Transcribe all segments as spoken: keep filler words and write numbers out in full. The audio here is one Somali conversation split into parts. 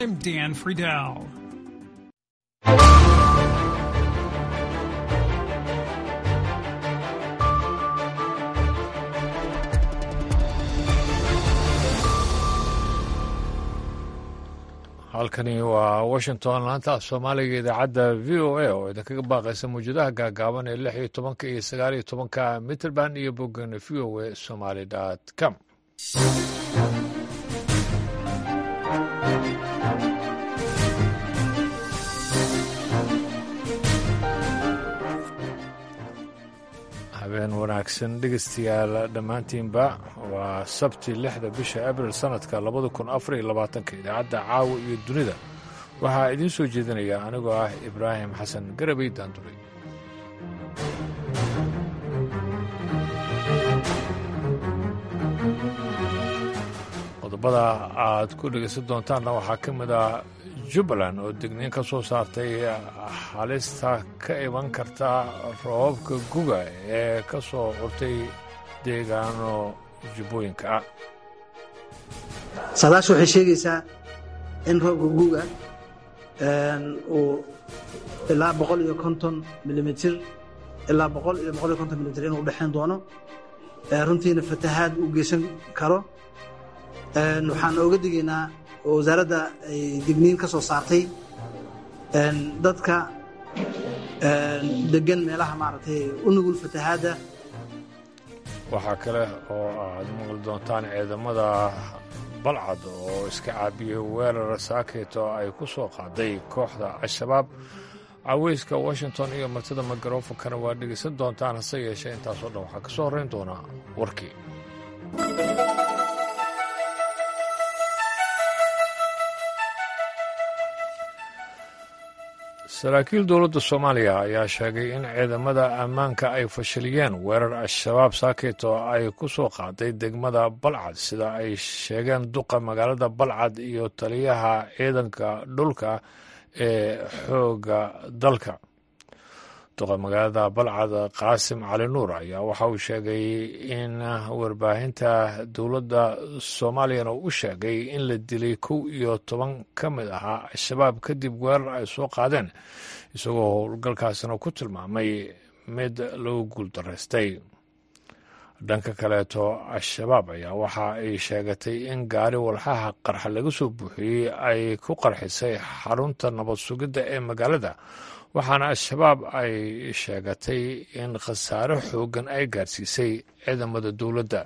I'm Dan Friedel. halkani waa washington laanta af soomaaliga idaacadda v o a oo idinkaga baaqaysa mawjadaha gaagaaban ee lix iyo tobanka iyo sagaal iyo tobanka mitrband iyo boggan v o a somaly dot com habeen wanaagsan dhegeystayaal dhammaantiinba waa sabti lixda bisha abril sanadka labada kun afar iyo labaatanka idaacadda caawa iyo dunida waxaa idiin soo jeedinaya anigoo ah ibraahim xasan garabay daanduray qodobada aad ku dhegeysan doontaanna waxaa ka mid ah jubbaland oo degniin ka soo saartay halista ka iman karta roobabka guga ee ka soo curtay deegaano jubbooyinka ah saadaasha waxay sheegaysaa in roobka guga uu ilaa boqol iyo konton milimitr ilaa boqol iyo boqol iyo konton milimitr inuu dhexayn doono runtiina fatahaad uu geysan karo waxaan ooga digaynaa oo wasaaradda ay digniin ka soo saartay dadka degan meelaha maaragtay u nugul fatahaadda waxaa kale oo aad maqli doontaan ciidamada balcad oo iska caabiyey weerar saakeeto ay ku soo qaaday kooxda al-shabaab caweyska washington iyo martida mikrofoonkana waa dhegaysan doontaan hase yeeshee intaasoo dhan waxaa ka soo horrayn doonaa warkii saraakiil dowladda soomaaliya ayaa sheegay in ciidamada ammaanka ay fashiliyeen weerar al-shabaab saakeeto ay ku soo qaaday degmada balcad sida ay sheegeen duqa magaalada balcad iyo taliyaha ciidanka dhulka ee xoogga dalka duqa magaalada balcad qaasim cali nuur ayaa waxa uu sheegay in warbaahinta dowladda soomaaliyana u sheegay in la dilay kow iyo toban ka mid ahaa al-shabaab kadib weerar ay soo qaadeen isagoo howlgalkaasina ku tilmaamay mid lagu guuldaraystay dhanka kaleeto al-shabaab ayaa waxa ay sheegatay in gaari walxaha qarxa laga soo buuxiyey ay ku qarxisay xarunta nabad sugidda ee magaalada waxaana al-shabaab ay sheegatay in khasaare xooggan ay gaarsiisay ciidamada dowladda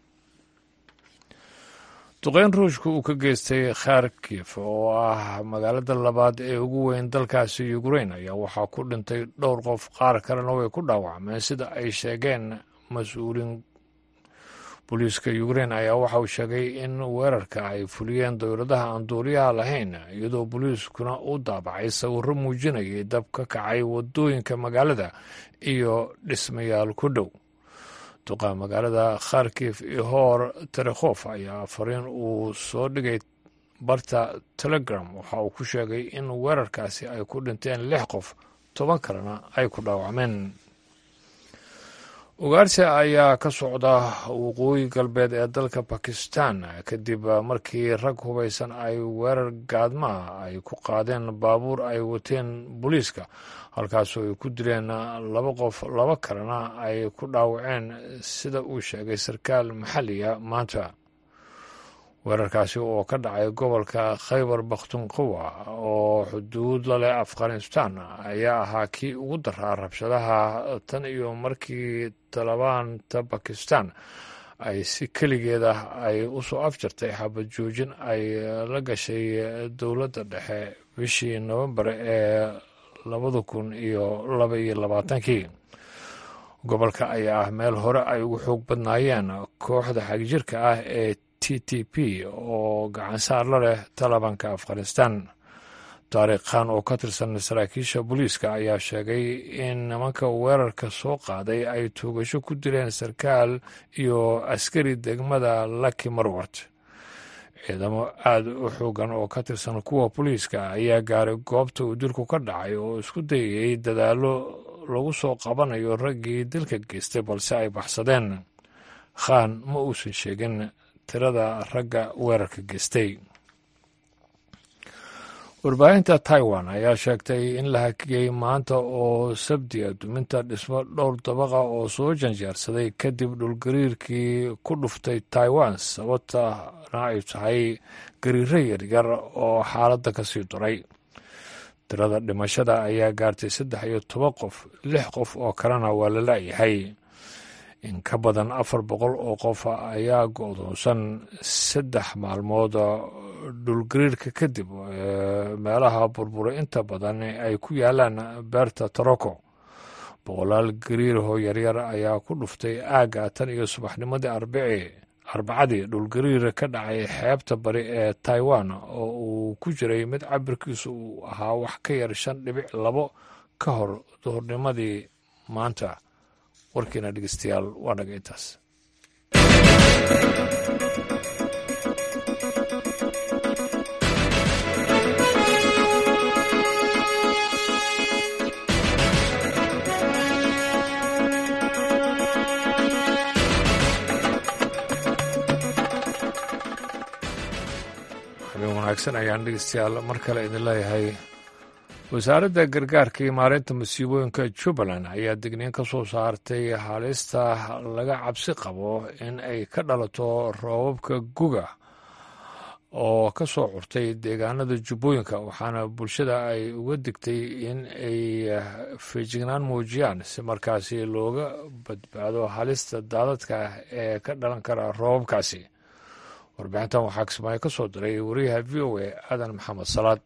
duqeyn ruushka uu ka geystay kharkif oo ah magaalada labaad ee ugu weyn dalkaasi yukrain ayaa waxaa ku dhintay dhowr qof qaar kalena way ku dhaawacmeen sida ay sheegeen mas-uuliin booliiska yukrain ayaa waxa uu sheegay in weerarka ay fuliyeen dowladaha aan duuliyaha lahayn iyadoo booliiskuna u daabacay sawirro muujinayay dab ka kacay waddooyinka magaalada iyo dhismayaal ku dhow duqa magaalada kharkif ihor terekhof ayaa fariin uu soo dhigay barta telegram waxa uu ku sheegay in weerarkaasi ay ku dhinteen lix qof toban kalena ay ku dhaawacmeen ugaarsi ayaa ka socda waqooyi galbeed ee dalka bakistan kadib markii rag hubaysan ay weerar gaadmaa ay ku qaadeen baabuur ay wateen booliiska halkaasoo ay ku dileen laba qof laba kalena ay ku dhaawaceen sida uu sheegay sarkaal maxalliga maanta weerarkaasi oo ka dhacay gobolka khaybar bakhtunqawa oo xuduud la leh afghanistan ayaa ahaa kii ugu daraa rabshadaha tan iyo markii talibaanta bakistan ay si keligeeda ay u soo afjartay xabad joojin ay la gashay dowladda dhexe bishii nofembar ee labada kun iyo laba iyo labaatankii gobolka ayaa ah meel hore ay ugu xoog badnaayeen kooxda xagjirka ah ee t t p oo gacansaar la leh talibanka afghanistan taariikh khan oo ka tirsan saraakiisha booliiska ayaa sheegay in nimanka weerarka soo qaaday ay toogasho ku dileen sarkaal iyo askari degmada laki marwat ciidamo aada u xoogan oo ka tirsan kuwa booliiska ayaa gaaray goobta uu dilku ka dhacay oo isku dayayay dadaallo lagu soo qabanayo raggii dilka geystay balse ay baxsadeen khan ma uusan sheegin tirada ragga weerarka geystay warbaahinta taiwan ayaa sheegtay in la hakiyey maanta oo sabdiya duminta dhismo dhowr dabaqa oo soo janjeersaday kadib dhulgariirkii ku dhuftay taiwan sababtana ay tahay gariiro yaryar oo xaaladda ka sii duray. tirada dhimashada ayaa gaartay saddex iyo toban qof, lix qof oo kalena waa la la'yahay. in ka badan afar boqol oo qof ayaa go'doonsan saddex maalmood dhulgariirka kadib meelaha burburay inta badan ay ku yaalaan beerta Taroko. boqolaal gariirahoo yaryar ayaa ku dhuftay aagga tan iyo subaxnimadii arbici arbacadii dhulgariir ka dhacay xeebta bari ee Taiwan oo uu ku jiray mid cabirkiisu uu ahaa wax ka yar shan dhibic labo ka hor duhurnimadii maanta. warkiina dhegeystayaal waa naga intaas. habeen wanaagsan ayaan dhegeystayaal mar kale idin leeyahay. wasaaradda gargaarka iyo maareynta masiibooyinka Jubbaland ayaa digniin ka soo saartay halista laga cabsi qabo in ay ka dhalato roobabka guga oo ka soo curtay deegaanada jubbooyinka, waxaana bulshada ay uga digtay in ay feejignaan muujiyaan si markaasi looga badbaado halista daadadka ee ka dhalan kara roobabkaasi. warbixintan waxaa kismaayo ka soo diray wariyaha v o a aadan maxamed salaad.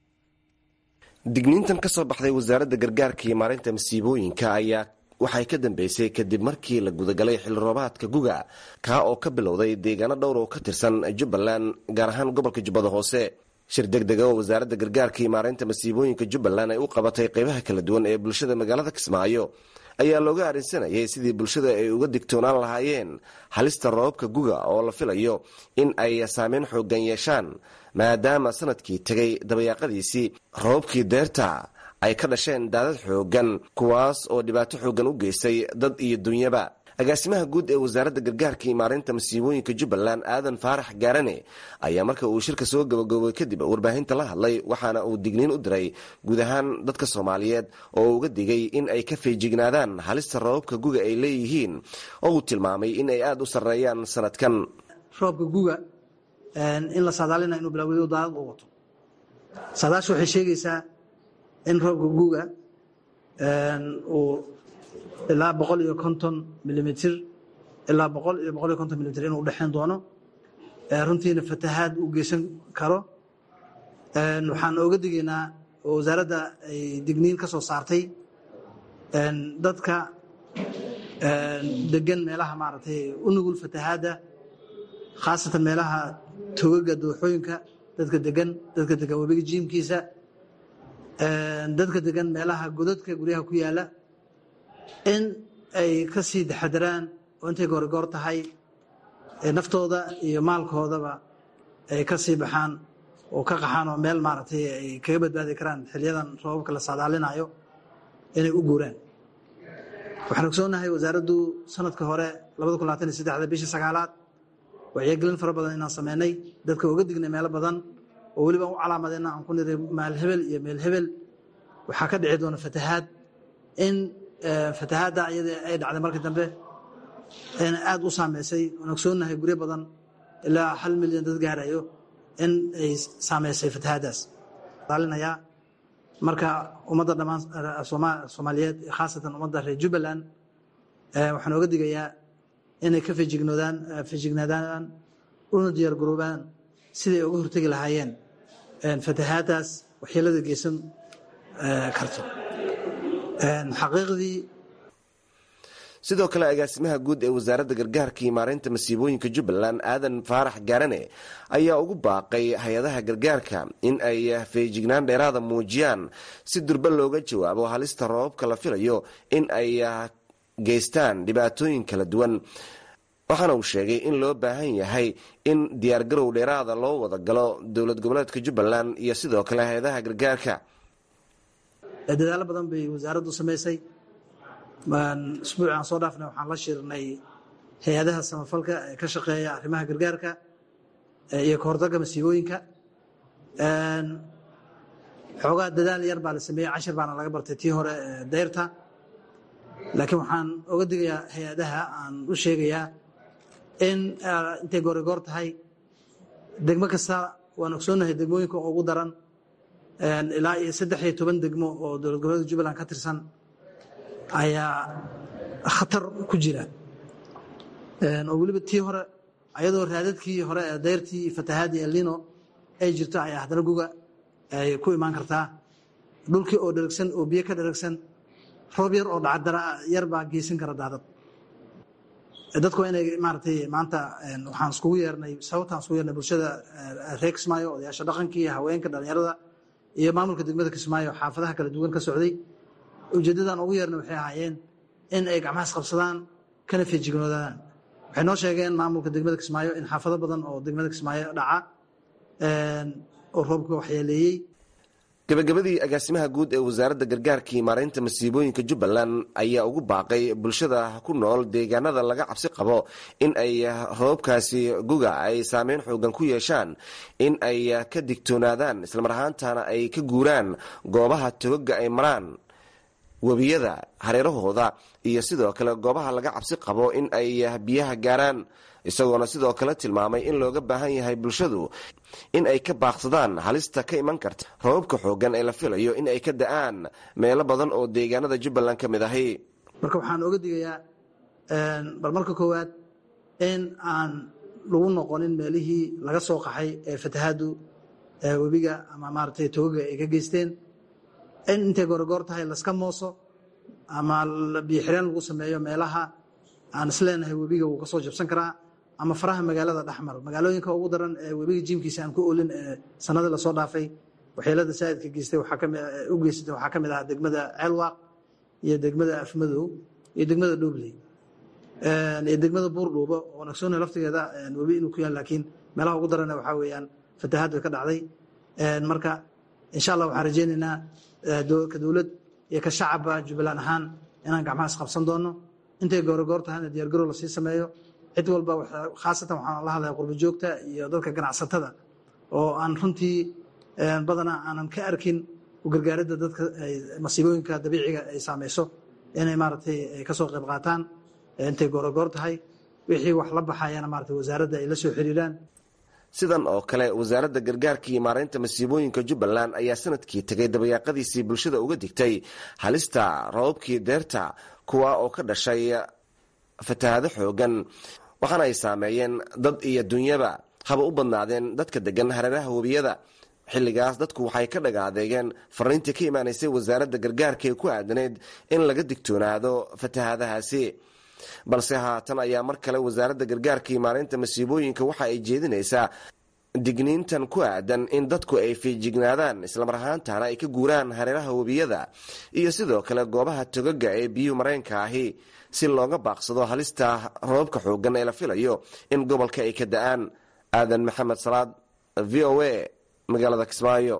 digniintan ka soo baxday wasaaradda gargaarka iyo maareynta masiibooyinka ayaa waxay ka dambeysay kadib markii la gudagalay xilli roobaadka guga kaa oo ka bilowday deegaano dhowr oo ka tirsan Jubbaland, gaar ahaan gobolka Jubbada Hoose. shir degdeg oo wasaaradda gargaarka iyo maareynta masiibooyinka Jubbaland ay u qabatay qaybaha kala duwan ee bulshada magaalada Kismaayo ayaa looga arrinsanayay sidii bulshada ay uga digtoonaan lahaayeen halista roobabka guga oo la filayo in ay saameyn xooggan yeeshaan, maadaama sanadkii tegay dabayaaqadiisii roobabkii deerta ay ka dhasheen daadad xooggan kuwaas oo dhibaato xooggan u geystay dad iyo dunyaba. agaasimaha guud ee wasaaradda gargaarka iyo maareynta masiibooyinka Jubbaland Aadan Faarax Gaarane ayaa marka uu shirka soo gabagabay kadib warbaahinta la hadlay, waxaana uu digniin u diray guud ahaan dadka Soomaaliyeed oo uga digay in ay ka feejignaadaan halista roobabka guga ay leeyihiin oo uu tilmaamay in ay aad u sarreeyaan sanadkan. roobka guga in la saadaalina inuu bilowdo daadad uu wato. saadaashu waxay sheegaysaa in roobka guga uu ilaa boqol iyo konton milimitir ilaa boqol iyo boqol iyo konton milimitir inuu udhexayn doono, runtiina fatahaad u geysan karo. waxaan ooga digaynaa oo wasaaradda ay digniin ka soo saartay dadka degan meelaha maaragtay u nugul fatahaadda, khaasatan meelaha togaga dooxooyinka, dadka degan dadka degan webiga jiimkiisa, dadka degan meelaha godadka guryaha ku yaala, in ay ka sii taxadaraan oo intay goorgoor tahay naftooda iyo maalkoodaba ay ka sii baxaan oo ka qaxaan oo meel maaragtay ay kaga badbaadi karaan xiliyadan roobabka la saadaalinayo inay u guuraan. waxaan ogsoonahay wasaaraddu sanadka hore labada kun labaatan iyo saddexda bishii sagaalaad wacyigelin fara badan inaan sameynay, dadka uga dignay meelo badan oo weliba u calaamadeyna aan ku niray maal hebel iyo meel hebel waxaa ka dhici doona fatahaad. in fatahaadda iyada ay dhacday markii dambe ayna aad u saameysay, aan ogsoonahay guryo badan ilaa hal milyan dad gaarayo in ay saameysay fatahaaddaas. daalinayaa marka ummadda dhammaan Soomaaliyeed khaasatan ummadda reer Jubbaland waxaan oga digayaa inay ka feejignoodaan feejignaadaan una diyaar garoobaan siday uga hortegi lahaayeen fatahaaddaas waxyeelada geysan karto. xaqiiqdii sidoo kale agaasimaha guud ee wasaaradda gargaarka iyo maareynta masiibooyinka Jubbaland Aadan Faarax Gaarane ayaa ugu baaqay hay-adaha gargaarka in ay feejignaan dheeraada muujiyaan si durba looga jawaabo halista roobabka la filayo in ay geystaan dhibaatooyin kala duwan. waxaana uu sheegay in loo baahan yahay in diyaargarow dheeraada loo wada galo dowlad goboleedka Jubbaland iyo sidoo kale hay-adaha gargaarka. dadaalo badan bay wasaaraddu samaysay. isbuuc aan soo dhaafnay waxaan la shirnay hay-adaha samafalka ee ka shaqeeya arrimaha gargaarka iyo ka hortagga masiibooyinka. xoogaa dadaal yar baa la sameeyey, cashir baana laga bartay tii hore dayrta. laakiin waxaan oga digayaa hay-adaha, aan u sheegayaa in intay goorigoor tahay degmo kasta, waan ogsoonahay degmooyinka ugu daran ilaa iyo saddex iyo toban degmo oo dowlad goboleedka jubbaland ka tirsan ayaa khatar ku jira, oo weliba tii hore ayadoo raadadkii hore ee dayrtii iyo fatahaadii elnino ay jirto ayaa haddana guga ay ku imaan kartaa. dhulkii oo dheragsan oo biyo ka dheragsan, roob yar oo dhacdara yar baa geysan kara daadad. dadku waa inay maaragtay maanta waxaan iskugu yeernay, sababtaan iskugu yeernay bulshada reer Kismaayo, odayaasha dhaqankii, haweenka, dhalinyarada iyo maamulka degmada Kismaayo, xaafadaha kala duwan ka socday. ujeedadan ugu yeernay waxay ahaayeen in ay gacmahaas qabsadaan kana feejignoodaan. waxay noo sheegeen maamulka degmada Kismaayo in xaafado badan oo degmada Kismaayo dhaca oo roobka waxyeeleeyey. gabagabadii agaasimaha guud ee wasaaradda gargaarka iyo maaraynta masiibooyinka jubbaland ayaa ugu baaqay bulshada ku nool deegaanada laga cabsi qabo in ay roobabkaasi guga ay saameyn xoogan ku yeeshaan in ay ka digtoonaadaan, islamar ahaantana ay ka guuraan goobaha togaga ay maraan webiyada hareerahooda iyo sidoo kale goobaha laga cabsi qabo in ay biyaha gaaraan, isagoona sidoo kale tilmaamay in looga baahan yahay bulshadu in ay ka baaqsadaan halista ka iman karta roobabka xoogan ee la filayo in ay ka da'aan meelo badan oo deegaanada jubbaland ka mid ahi. marka waxaan oga digayaa bal marka koowaad in aan lagu noqonin meelihii laga soo qaxay ee fatahaadu webiga ama maaragtay togaga ay ka geysteen, in intay goorgoor tahay laska mooso ama biyo xireen lagu sameeyo meelaha aan isleenahay webiga wuu ka soo jabsan karaa, ama faraha magaalada dhexmaro. magaalooyinka ugu daran ee webiga jiimkiisa aan ku oolin ee sanadii lasoo dhaafay waxyeelada saa'idka geystay u geysatay waxaa ka mid ahaa degmada ceelwaaq iyo degmada afmadow iyo degmada dhoobley iyo degmada buurdhuubo oo nagsoona laftigeeda webi inuu ku yaal, laakiin meelaha ugu daran waxaa weeyaan fatahaad way ka dhacday. marka insha allah waxaan rajaynaynaa ka dowlad iyo ka shacabba jubbaland ahaan inaan gacmahaas qabsan doono, intay goorigoor tahayna diyaargarow lasii sameeyo. cid walba khaasatan waxaan la hadlaya qurbo joogta iyo dadka ganacsatada oo aan runtii badanaa aanan ka arkin u gargaaridda dadka masiibooyinka dabiiciga ay saamayso, inay maaragtay ka soo qayb qaataan intay goorigoor tahay. wixii wax la baxayana maaragtay wasaaradda ay la soo xiriiraan. sidan oo kale wasaaradda gargaarka iyo maaraynta masiibooyinka jubbaland ayaa sanadkii tegay dabayaaqadiisii bulshada uga digtay halista roobabkii deerta, kuwa oo ka dhashay fatahaado xoogan, waxaana ay saameeyeen dad iyo dunyaba, haba u badnaadeen dadka degan hareeraha webiyada. xilligaas dadku waxay ka dhagaadeegeen fariintii ka imaanaysay wasaaradda gargaarka ee ku aadaneyd in laga digtoonaado fatahaadahaasi. balse haatan ayaa mar kale wasaaradda gargaarka iyo maaraynta masiibooyinka waxa ay jeedinaysaa digniintan ku aadan in dadku ay feejignaadaan, islamar ahaantana ay ka guuraan hareeraha webiyada iyo sidoo kale goobaha togaga ee biyuhu mareenka ahi, si looga baaqsado halista roobabka xoogan ee la filayo in gobolka ay ka da'aan. aadan maxamed salaad, v o a, magaalada Kismaayo.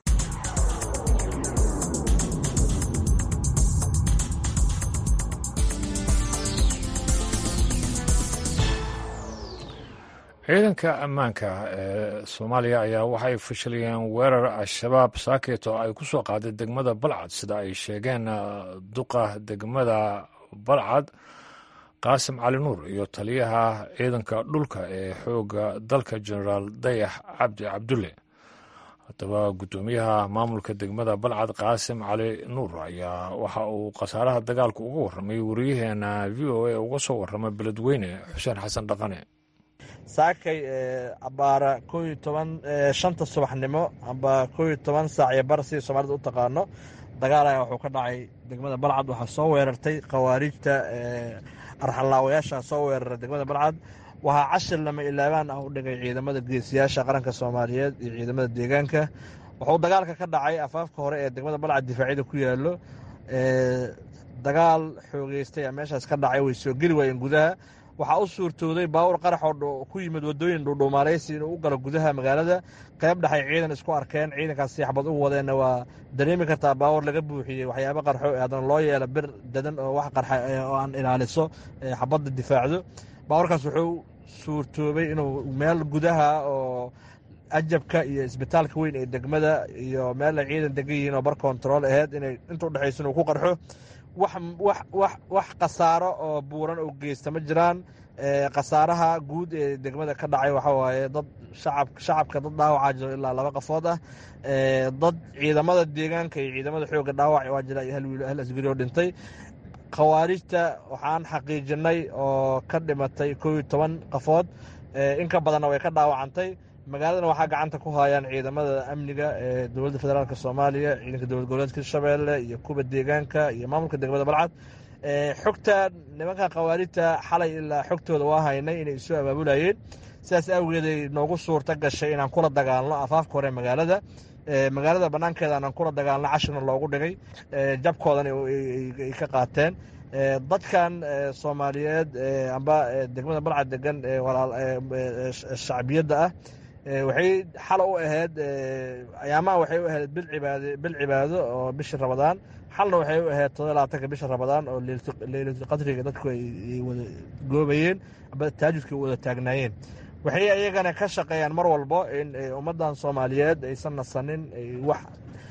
ciidanka ammaanka ee soomaaliya ayaa waxay fashiliyeen weerar al-shabaab saakeet oo ay ku soo qaaday degmada balcad, sida ay sheegeen duqa degmada balcad qaasim cali nuur iyo taliyaha ciidanka dhulka ee xoogga dalka jenaraal dayax cabdi cabdulle. haddaba guddoomiyaha maamulka degmada balcad qaasim cali nuur ayaa waxa uu khasaaraha dagaalka uga warramay wariyaheena v o a uga soo warramay beledweyne xuseen xasan dhaqane. saakay abaara koo iyo toban shanta subaxnimo amba koo iyo toban saac iyo bar sidii soomaalida u taqaano, dagaal ayaa wuxuu ka dhacay degmada balcad. waxaa soo weerartay khawaarijta arxalaawayaasha soo weeraray degmada balcad. waxaa cashir lama ilaabaan ah u dhigay ciidamada geesiyaasha qaranka soomaaliyeed iyo ciidamada deegaanka. wuxuu dagaalka ka dhacay afaafka hore ee degmada balcad difaacyada ku yaallo. dagaal xoogeystay meeshaas ka dhacay, way soo geli waayeen gudaha. waxaa u suurtooday baawur qarax oo ku yimid wadooyin dhuudhuumaaleysi inuu u galo gudaha magaalada. qayb dhexay ciidan isku arkeen, ciidankaas xabad u wadeenna waa dareemi kartaa baawur laga buuxiyey waxyaabo qarxo haddana loo yeelo bir dadan oo wax qarxa oo aan ilaaliso xabadda difaacdo. baawurkaas wuxuu suurtoobay inuu meel gudaha oo ajabka iyo isbitaalka weyn ee degmada iyo meel ay ciidan degan yihiin oo bar control aheyd inay inta udhexaysa inuu ku qarxo wax wax wax wax khasaaro oo buuran oo geysta ma jiraan khasaaraha guud ee degmada ka dhacay waxa waaye dad shacab shacabka dad dhaawacaa jiro ilaa laba qafood ah dad ciidamada deegaanka iyo ciidamada xoogga dhaawac waa jira iyo hal wiil hal asgari oo dhintay khawaarijta waxaan xaqiijinay oo ka dhimatay koob iyo toban qafood in ka badanna way ka dhaawacantay magaaladana waxaa gacanta ku hayaan ciidamada amniga ee dowladda federaalk soomaaliya ciidanka dowlad goboleedka hirshabeelle iyo kuwa deegaanka iyo maamulka degmada balcad xogta nimanka khawaarijta xalay ilaa xogtooda waa haynay inay isu abaabulayeen sidaas awgeeday noogu suurta gashay inaan kula dagaalno afaafka hore magaalada magaalada banaankeeda aanan kula dagaalno cashirna loogu dhigay jabkoodan ay ka qaateen dadkan soomaaliyeed amba degmada balcad degan shacbiyadda ah waxay xala u ahayd ayaamaha waxay u ahayd bil cibaado oo bishii rabadaan xalna waxay u ahayd todoba labaatanka bisha rabadaan oo leylatulqadriga dadku ay wada goobayeen amba taajudka wada taagnaayeen waxay ayagana ka shaqeeyaan mar walbo in ummaddan soomaaliyeed aysan nasanin wax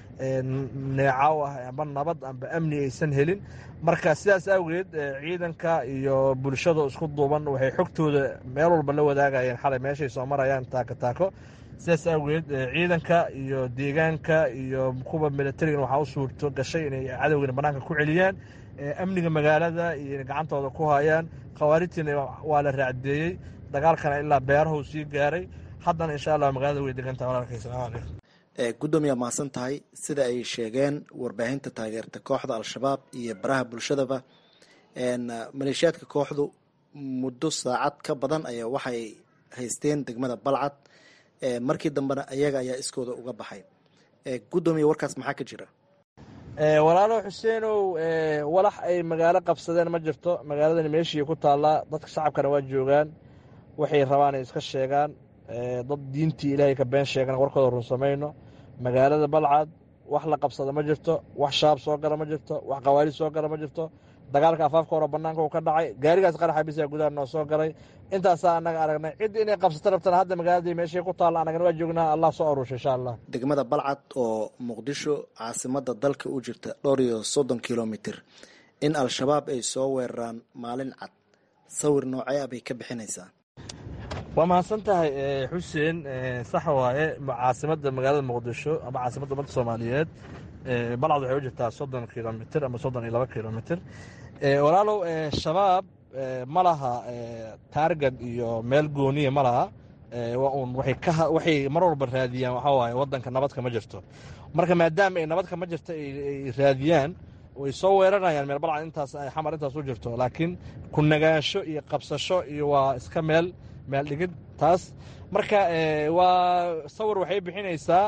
neecaw ah amba nabad amba amni aysan helin marka sidaas awgeed ciidanka iyo bulshada isku duuban waxay xogtooda meel walba la wadaagayeen xalay meeshay soo marayaan taako taako sidaas awgeed ciidanka iyo deegaanka iyo kuwa milatarigana waxaa u suurto gashay inay cadowgana bannaanka ku celiyaan amniga magaalada iyo gacantooda ku hayaan khawaarijtiina waa la raacdeeyey dagaalkana ilaa beerahu sii gaaray haddana insha allah magaalada way degantaha walaalkay salamu calaykum gudoomiyaa mahadsan tahay sida ay sheegeen warbaahinta taageerta kooxda al-shabaab iyo baraha bulshadaba maleeshiyaadka kooxdu muddo saacad ka badan ayaa waxay haysteen degmada balcad markii dambena ayaga ayaa iskooda uga baxay gudoomiya warkaas maxaa ka jira walaalo xuseenow walax ay magaalo qabsadeen ma jirto magaaladani meeshii ku taallaa dadka shacabkana waa joogaan waxay rabaan ay iska sheegaan dad diintii ilaahay ka been sheegana warkooda run samayno magaalada balcad wax la qabsada ma jirto wax shaab soo gala ma jirto wax qawaari soo gala ma jirto dagaalka afaafka hore bannaanka uu ka dhacay gaarigaas qaraxa bisa gudaha noo soo galay intaasaa annaga aragnay cid inay qabsato rabtana hadda magaaladii meeshay ku taalla annagana waa joognaa allah soo aruusha insha allah degmada balcad oo muqdisho caasimada dalka u jirta dhowr iyo soddon kilomitir in al-shabaab ay soo weeraraan maalin cad sawir noocee ah bay ka bixinaysaa waa mahadsan tahay xuseen sax waaye caasimada magaalada muqdisho ama caasimadda ummadda soomaaliyeed balcad waxay u jirtaa soddon kilomitr ama soddon iyo laba kilomitr walaalow shabaab ma laha taargad iyo meel gooniya ma laha un waxay mar walba raadiyaan waxaa waaye waddanka nabadka ma jirto marka maadaama ay nabadka ma jirto ay raadiyaan way soo weeranayaan meel balcad intaas xamar intaas u jirto laakiin ku nagaansho iyo qabsasho iyo waa iska meel meel dhigid taas marka waa sawir waxay bixinaysaa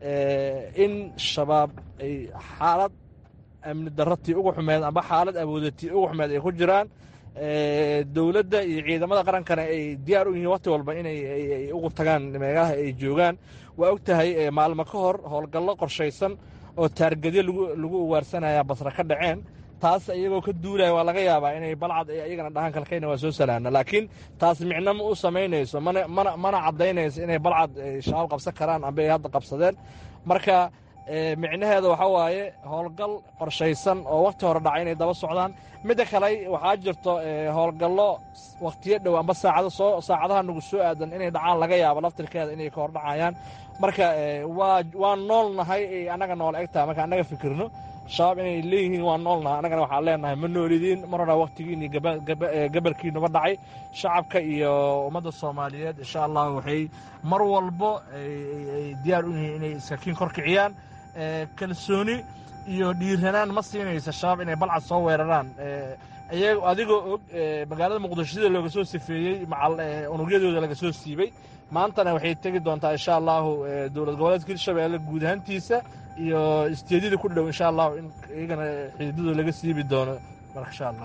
in shabaab ay xaalad amni darratii ugu xumeed amba xaalad awoodatii ugu xumeed ay ku jiraan dowladda iyo ciidamada qarankana ay diyaar u yihiin waqti walba inay ugu tagaan meelaha ay joogaan waa og tahay maalmo ka hor howlgallo qorshaysan oo taargadyo lagu uwaarsanaya basra ka dhaceen taas iyagoo ka duulaya waa laga yaabaa inay balcad iyagana dhahaan kalkayna waa soo salaana laakiin taas micno ma u samaynayso mana caddaynayso inay balcad shabaab qabsan karaan amba ay hadda qabsadeen marka micnaheeda waxaa waaye howlgal qorshaysan oo wakhti hore dhacay inay daba socdaan midda kale waxaa jirto howlgallo wakhtiyo dhow amba saacado soo saacadaha nagu soo aadan inay dhacaan laga yaabo laftirkeeda inay ka hor dhacayaan marka waa waa nool nahay annaga nool egtaha marka annaga fikirno shabaab inay leeyihiin waa noolnaha annagana waxaan leenahay ma noolidiin mar hora wakhtigiini gabalkiinuba dhacay shacabka iyo ummadda soomaaliyeed insha allah waxay mar walbo ay diyaar u yihiin inay iskakiin kor kiciyaan kalsooni iyo dhiiranaan ma siinaysa shabaab inay balcad soo weeraraan adigoo og magaalada muqdisho sida looga soo sifeeyey unugyadooda laga soo siibay maantana waxay tegi doontaa insha allahu dowlad goboleedka hirshabeelle guud ahaantiisa iyo isteedyada ku dhow insha allahu in iyagana xididadooda laga siibi doono marka insha allah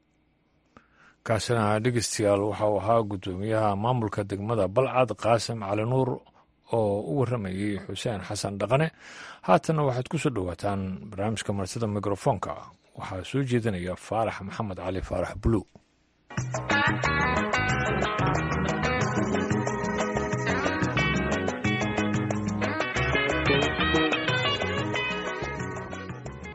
kaasina dhegeystayaal waxau ahaa guddoomiyaha maamulka degmada balcad qaasim cali nuur oo u warramayey xuseen xasan dhaqane haatanna waxaad ku soo dhowaataan barnaamijka marsida mikrofoonka waxaa soo jeedinaya faarax maxamed cali faarax buluw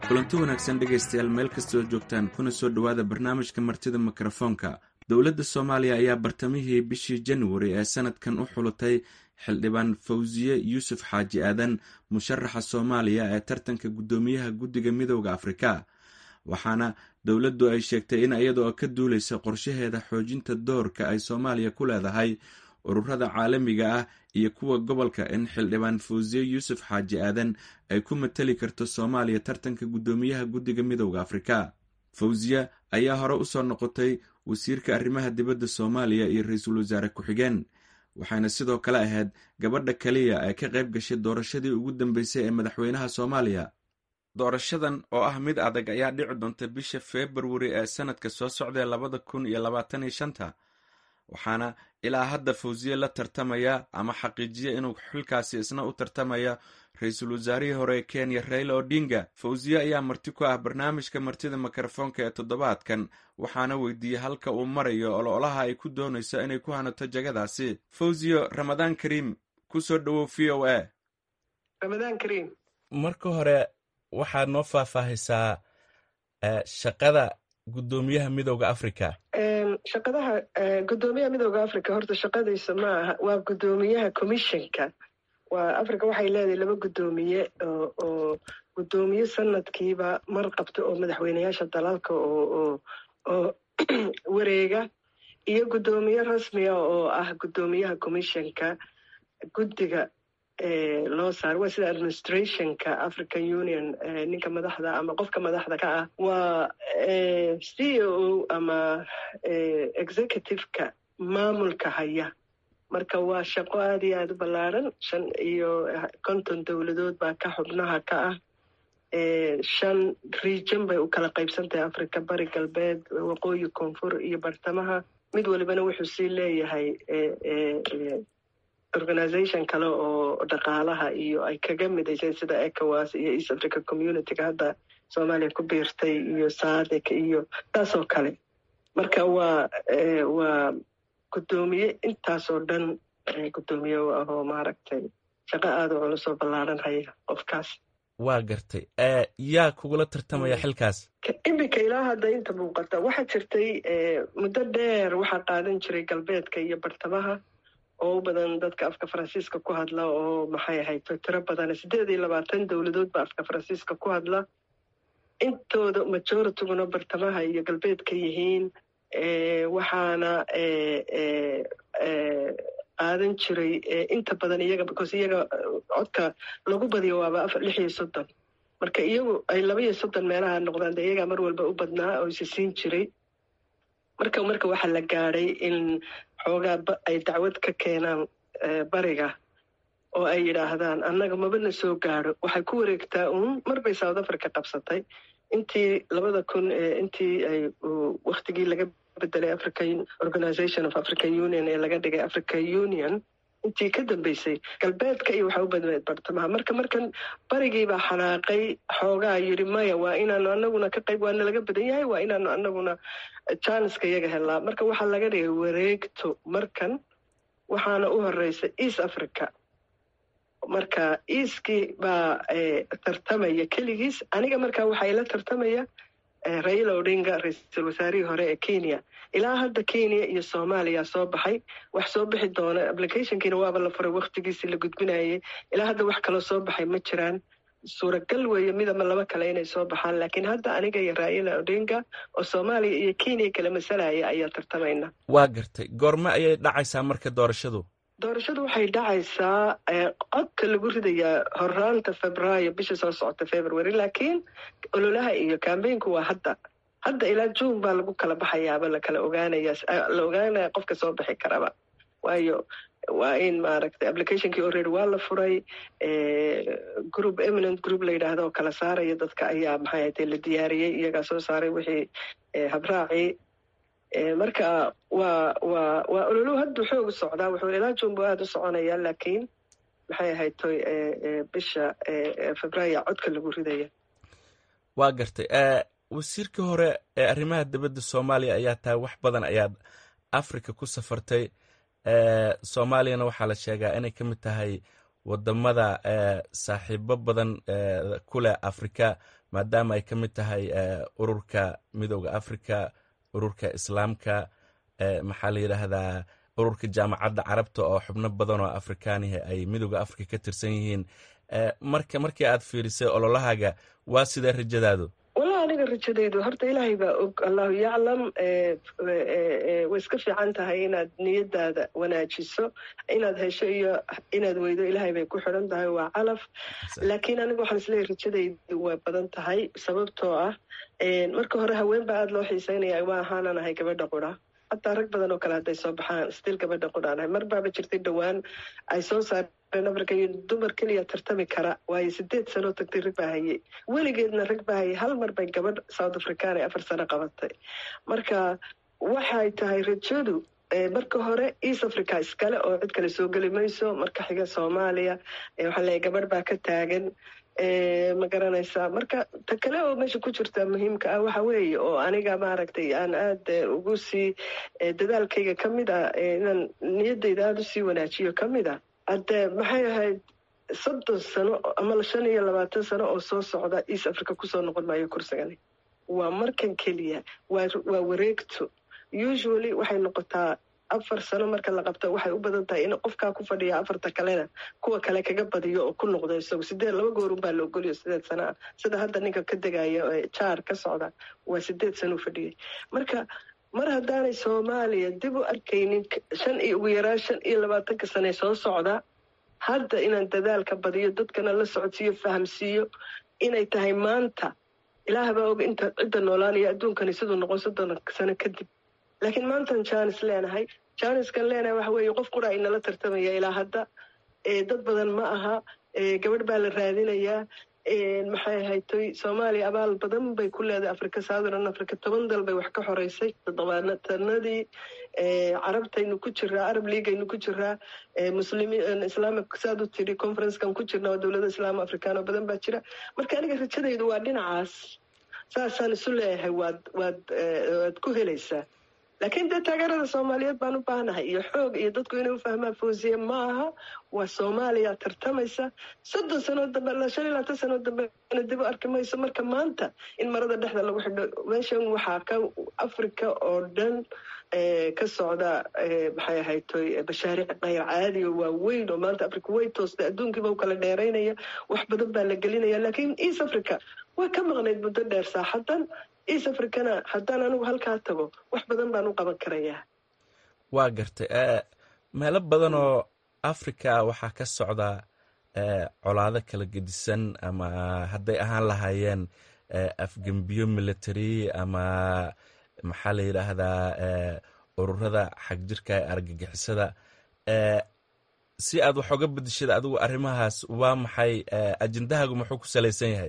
kulanti wanaagsan dhegaystayaal meel kastoo joogtaan kuna soo dhowaada barnaamijka martida mikrofoonka. dowladda soomaaliya ayaa bartamihii bishii januari ee sanadkan u xulatay xildhibaan fawsiye yuusuf xaaji aadan musharaxa soomaaliya ee tartanka guddoomiyaha guddiga midowda afrika, waxaana dowladdu ay sheegtay in iyadoo ka duulaysa qorshaheeda xoojinta doorka ay soomaaliya ku leedahay ururada caalamiga ah iyo kuwa gobolka in xildhibaan fawsiye yuusuf xaaji aadan ay ku matali karto soomaaliya tartanka guddoomiyaha guddiga midowda afrika. fawsiye ayaa hore u soo noqotay wasiirka arrimaha dibadda soomaaliya iyo ra-iisul wasaare ku-xigeen, waxayna sidoo kale ahayd gabadha kaliya ee ka qayb gashay doorashadii ugu dambeysay ee madaxweynaha soomaaliya. doorashadan oo ah mid adag ayaa dhici doonta bisha februari ee sanadka soo socdae labada kun iyo labaatan iyo shanta, waxaana ilaa hadda fawsiye la tartamaya ama xaqiijiya inuu xilkaasi isna u tartamaya ra-iisul wasaarihii hore ee kenya raila odinga. fawsiye ayaa marti ku ah barnaamijka martida mikrofoonka ee toddobaadkan, waxaana weydiiyey halka uu marayo ololaha ay ku doonayso inay ku hanato jagadaasi. fawsiyo, ramadaan kariim, ku soo dhowow v o a. ramadaan kariim. marka hore waxaad noo faahfaahisaa shaqada guddoomiyaha midowda africa. shaqadaha guddoomiyaha midowda africa horta shaqadiisa ma aha, waa guddoomiyaha commissionka. waa africa waxay leedahay laba guddoomiye oo oo guddoomiye sanadkiiba mar qabta oo madaxweyneyaasha dalalka oo oo oo wareega, iyo guddoomiye rasmiya oo ah guddoomiyaha commissionka guddiga loo saaro. waa sida administrationka african union, ninka madaxda ama qofka madaxda ka ah waa c o ama executive-ka maamulka haya. marka waa shaqo aad iyo aad u ballaaran. shan iyo konton dowladood baa ka xubnaha ka ah. shan region bay u kala qaybsantahay africa, bari galbeed, waqooyi, koonfur iyo bartamaha. mid walibana wuxuu sii leeyahay organization kale oo dhaqaalaha iyo ay kaga midaysay sida ecowas iyo east africa community-ga hadda soomaaliya ku biirtay iyo saadic iyo taasoo kale. marka waa waa guddoomiye intaasoo dhan guddoomiye u ahoo maaragtay shaqo aada u culus oo ballaaran haya qofkaas. waa gartay. yaa kugula tartamaya xilkaas? iminka ilaa hadda inta muuqata waxaa jirtay muddo dheer waxaa qaadan jiray galbeedka iyo bartamaha oo u badan dadka afka faransiiska ku hadla oo maxay ahayd tiro badan sideed iyo labaatan dowladood ba afka faransiiska ku hadla. intooda majorityguna bartamaha iyo galbeedka yihiin. waxaana qaadan jiray inta badan iyaga because iyaga codka lagu badiyo waaba lix iyo soddon, marka iyagu ay laba iyo soddon meelaha noqdaan de iyagaa mar walba u badnaa oo isi siin jiray. marka marka waxaa la gaadhay in xoogaa ay dacwad ka keenaan bariga oo ay yidhaahdaan annaga mabana soo gaadho. waxay ku wareegtaa uun marbay south africa qabsatay intii labada kun intii ay waktigii laga bedelay african organization of african union ee laga dhigay africa union. intii ka dambeysay galbeedka iyo waxa u badmeed bartamaha. marka markan barigiibaa xanaaqay xoogaa yidhi maya, waa inaanu anaguna ka qayb, waana laga badan yahay, waa inaanu anaguna janska iyaga helaa. marka waxaa laga dhigay wareegto markan, waxaana u horeysa east africa. marka easkii baa tartamaya keligiis. aniga markaa waxaa ila tartamaya raila odinga, ra-iisul wasaarihii hore ee kenya. ilaa hadda kenya iyo soomaaliya soo baxay, wax soo bixi doona. applicationkiina waaba la furay, waktigiisii la gudbinayay. ilaa hadda wax kaloo soo baxay ma jiraan. suuragal weeye midama laba kale inay soo baxaan, laakiin hadda aniga iyo raila odinga oo soomaaliya iyo kenya kala masalaya ayaa tartamayna. waa gartay. goorme ayay dhacaysaa marka doorashadu? doorashadu waxay dhacaysaa codka lagu ridayaa horaanta febraayo, bisha soo socota february, laakiin ololaha iyo kambeynku waa hadda hadda ilaa june baa lagu kala baxayaaba lakala ogaanaya la ogaanaya qofka soo bixi karaba. waayo waa in maaragtay applicationkii already waa la furay. group eminent group la yidhaahdo oo kala saaraya dadka ayaa maxay ahayd la diyaariyey, iyagaa soo saaray wixii habraaci. marka waa waa waa ololuhu hadduu xoog u socdaa. wuxuu ilaa june buu aada u soconaya, laakiin maxay ahayd toy bisha febraayo codka lagu ridaya. waa gartay. wasiirkii hore ee arrimaha dibadda soomaaliya ayaa tahay, wax badan ayaad africa ku safartay. soomaaliyana waxaa la sheegaa inay ka mid tahay wadamada saaxiibo badan ku leh afrika maadaama ay ka mid tahay ururka midooda africa, ururka islaamka, maxaa la yidhaahdaa ururka jaamacadda carabta oo xubno badan oo afrikaanihi ay midooda africa ka tirsan yihiin. marka markii aad fiirisay ololahaaga waa sidee rajadaadu? wala aniga rajadaydu horta ilaahay baa og, allahu yaclam. way iska fiican tahay inaad niyadaada wanaajiso, inaad hesho iyo inaad weydo ilaahay bay ku xidhan tahay, waa calaf. laakiin aniga waxaan isleeyahay rajadaydu waa badan tahay sababtoo ah marka hore haween baa aada loo xiiseynaya, ma ahaanan ahay gabadha qura. hataa rag badan oo kale hadday soo baxaan stil gabadha qudhaanahay. mar baaba jirtay dhowaan ay soo saareen afrika iyo dumar keliya tartami kara, waayo sideed sanoo tagtay rag baa hayey, weligeedna rag baa hayey. hal mar bay gabadh south african ay afar sano qabatay. marka waxay tahay rajadu marka hore east africa iskale oo cid kale soo geli mayso. marka xiga soomaaliya waxaa leeyahay gabadh baa ka taagan, ma garanaysaa. marka ta kale oo meesha ku jirta muhiimka ah waxa weeye oo aniga maaragtay aan aada ugu sii dadaalkayga ka mid ah, inaan niyadayda aada usii wanaajiyo ka mid ah. hadde maxay ahayd soddon sano ama shan iyo labaatan sano oo soo socda east africa kusoo noqon maayo kursigani. waa markan keliya, waa waa wareegto. usually waxay noqotaa afar sano marka la qabto waxay u badan tahay in qofkaa ku fadhiya afarta kalena kuwa kale kaga badiyo oo ku noqdo isagu sideed laba goorun baa la ogoliyo sideed sana ah. sida hadda ninka ka degaya jaar ka socda waa sideed sano u fadhiyay. marka mar haddaanay soomaaliya dib u arkaynin shan iyo ugu yaraan shan iyo labaatanka sane soo socda, hadda inaan dadaalka badiyo, dadkana la socodsiiyo, fahamsiiyo inay tahay maanta. ilaah baa og inta cidda noolaanaya adduunkani siduu noqon soddon sano kadib. laakiin maantan jaanis leenahay, jaaniskan leenahay waxa weeye qof qura inala tartamaya ilaa hadda. dad badan ma aha, gabadh baa la raadinayaa. maxay ahaytoy soomaaliya abaal badan bay ku leedahay africa, southern africa toban dal bay wax ka xoreysay. todobaatanadii carabtaynu ku jiraa, arab leagueaynu ku jiraa, muslimiin islaamic saad u tiri conferencekan ku jirna oo dowladda islaam africaan oo badan baa jira. marka aniga rajadaydu waa dhinacaas, saasaan isu leeyahay waad waad waad ku helaysaa. laakiin dee taageerada soomaaliyeed baan u baahanahay iyo xoog iyo dadku inay u fahmaan fawziye ma aha, waa soomaaliya tartamaysa. soddon sanoo dambe ilaa shan iyo labaatan sanoo dambe ina dib u arki mayso. marka maanta in marada dhexda lagu xidho, meeshan waxaa ka africa oo dhan ka socda maxay ahaytoy bashaariic kayr caadi oo waaweyn oo maanta africa way toostay, adduunkiiba u kala dheeraynaya, wax badan baa la gelinaya. laakiin east africa way ka maqnayd muddo dheer saaxadan. east africana haddaan anigu halkaa tago wax badan baan u qaban karayaa. waa gartay meelo badan oo africa waxaa ka socda colaado kala gedisan, ama hadday ahaan lahaayeen afgembiyo military ama maxaa la yidhaahdaa ururada xagjirka ee argagixisada. si aad wax oga bedeshada adigu arrimahaas, waa maxay ajendahaagu muxuu ku salaysan yahay?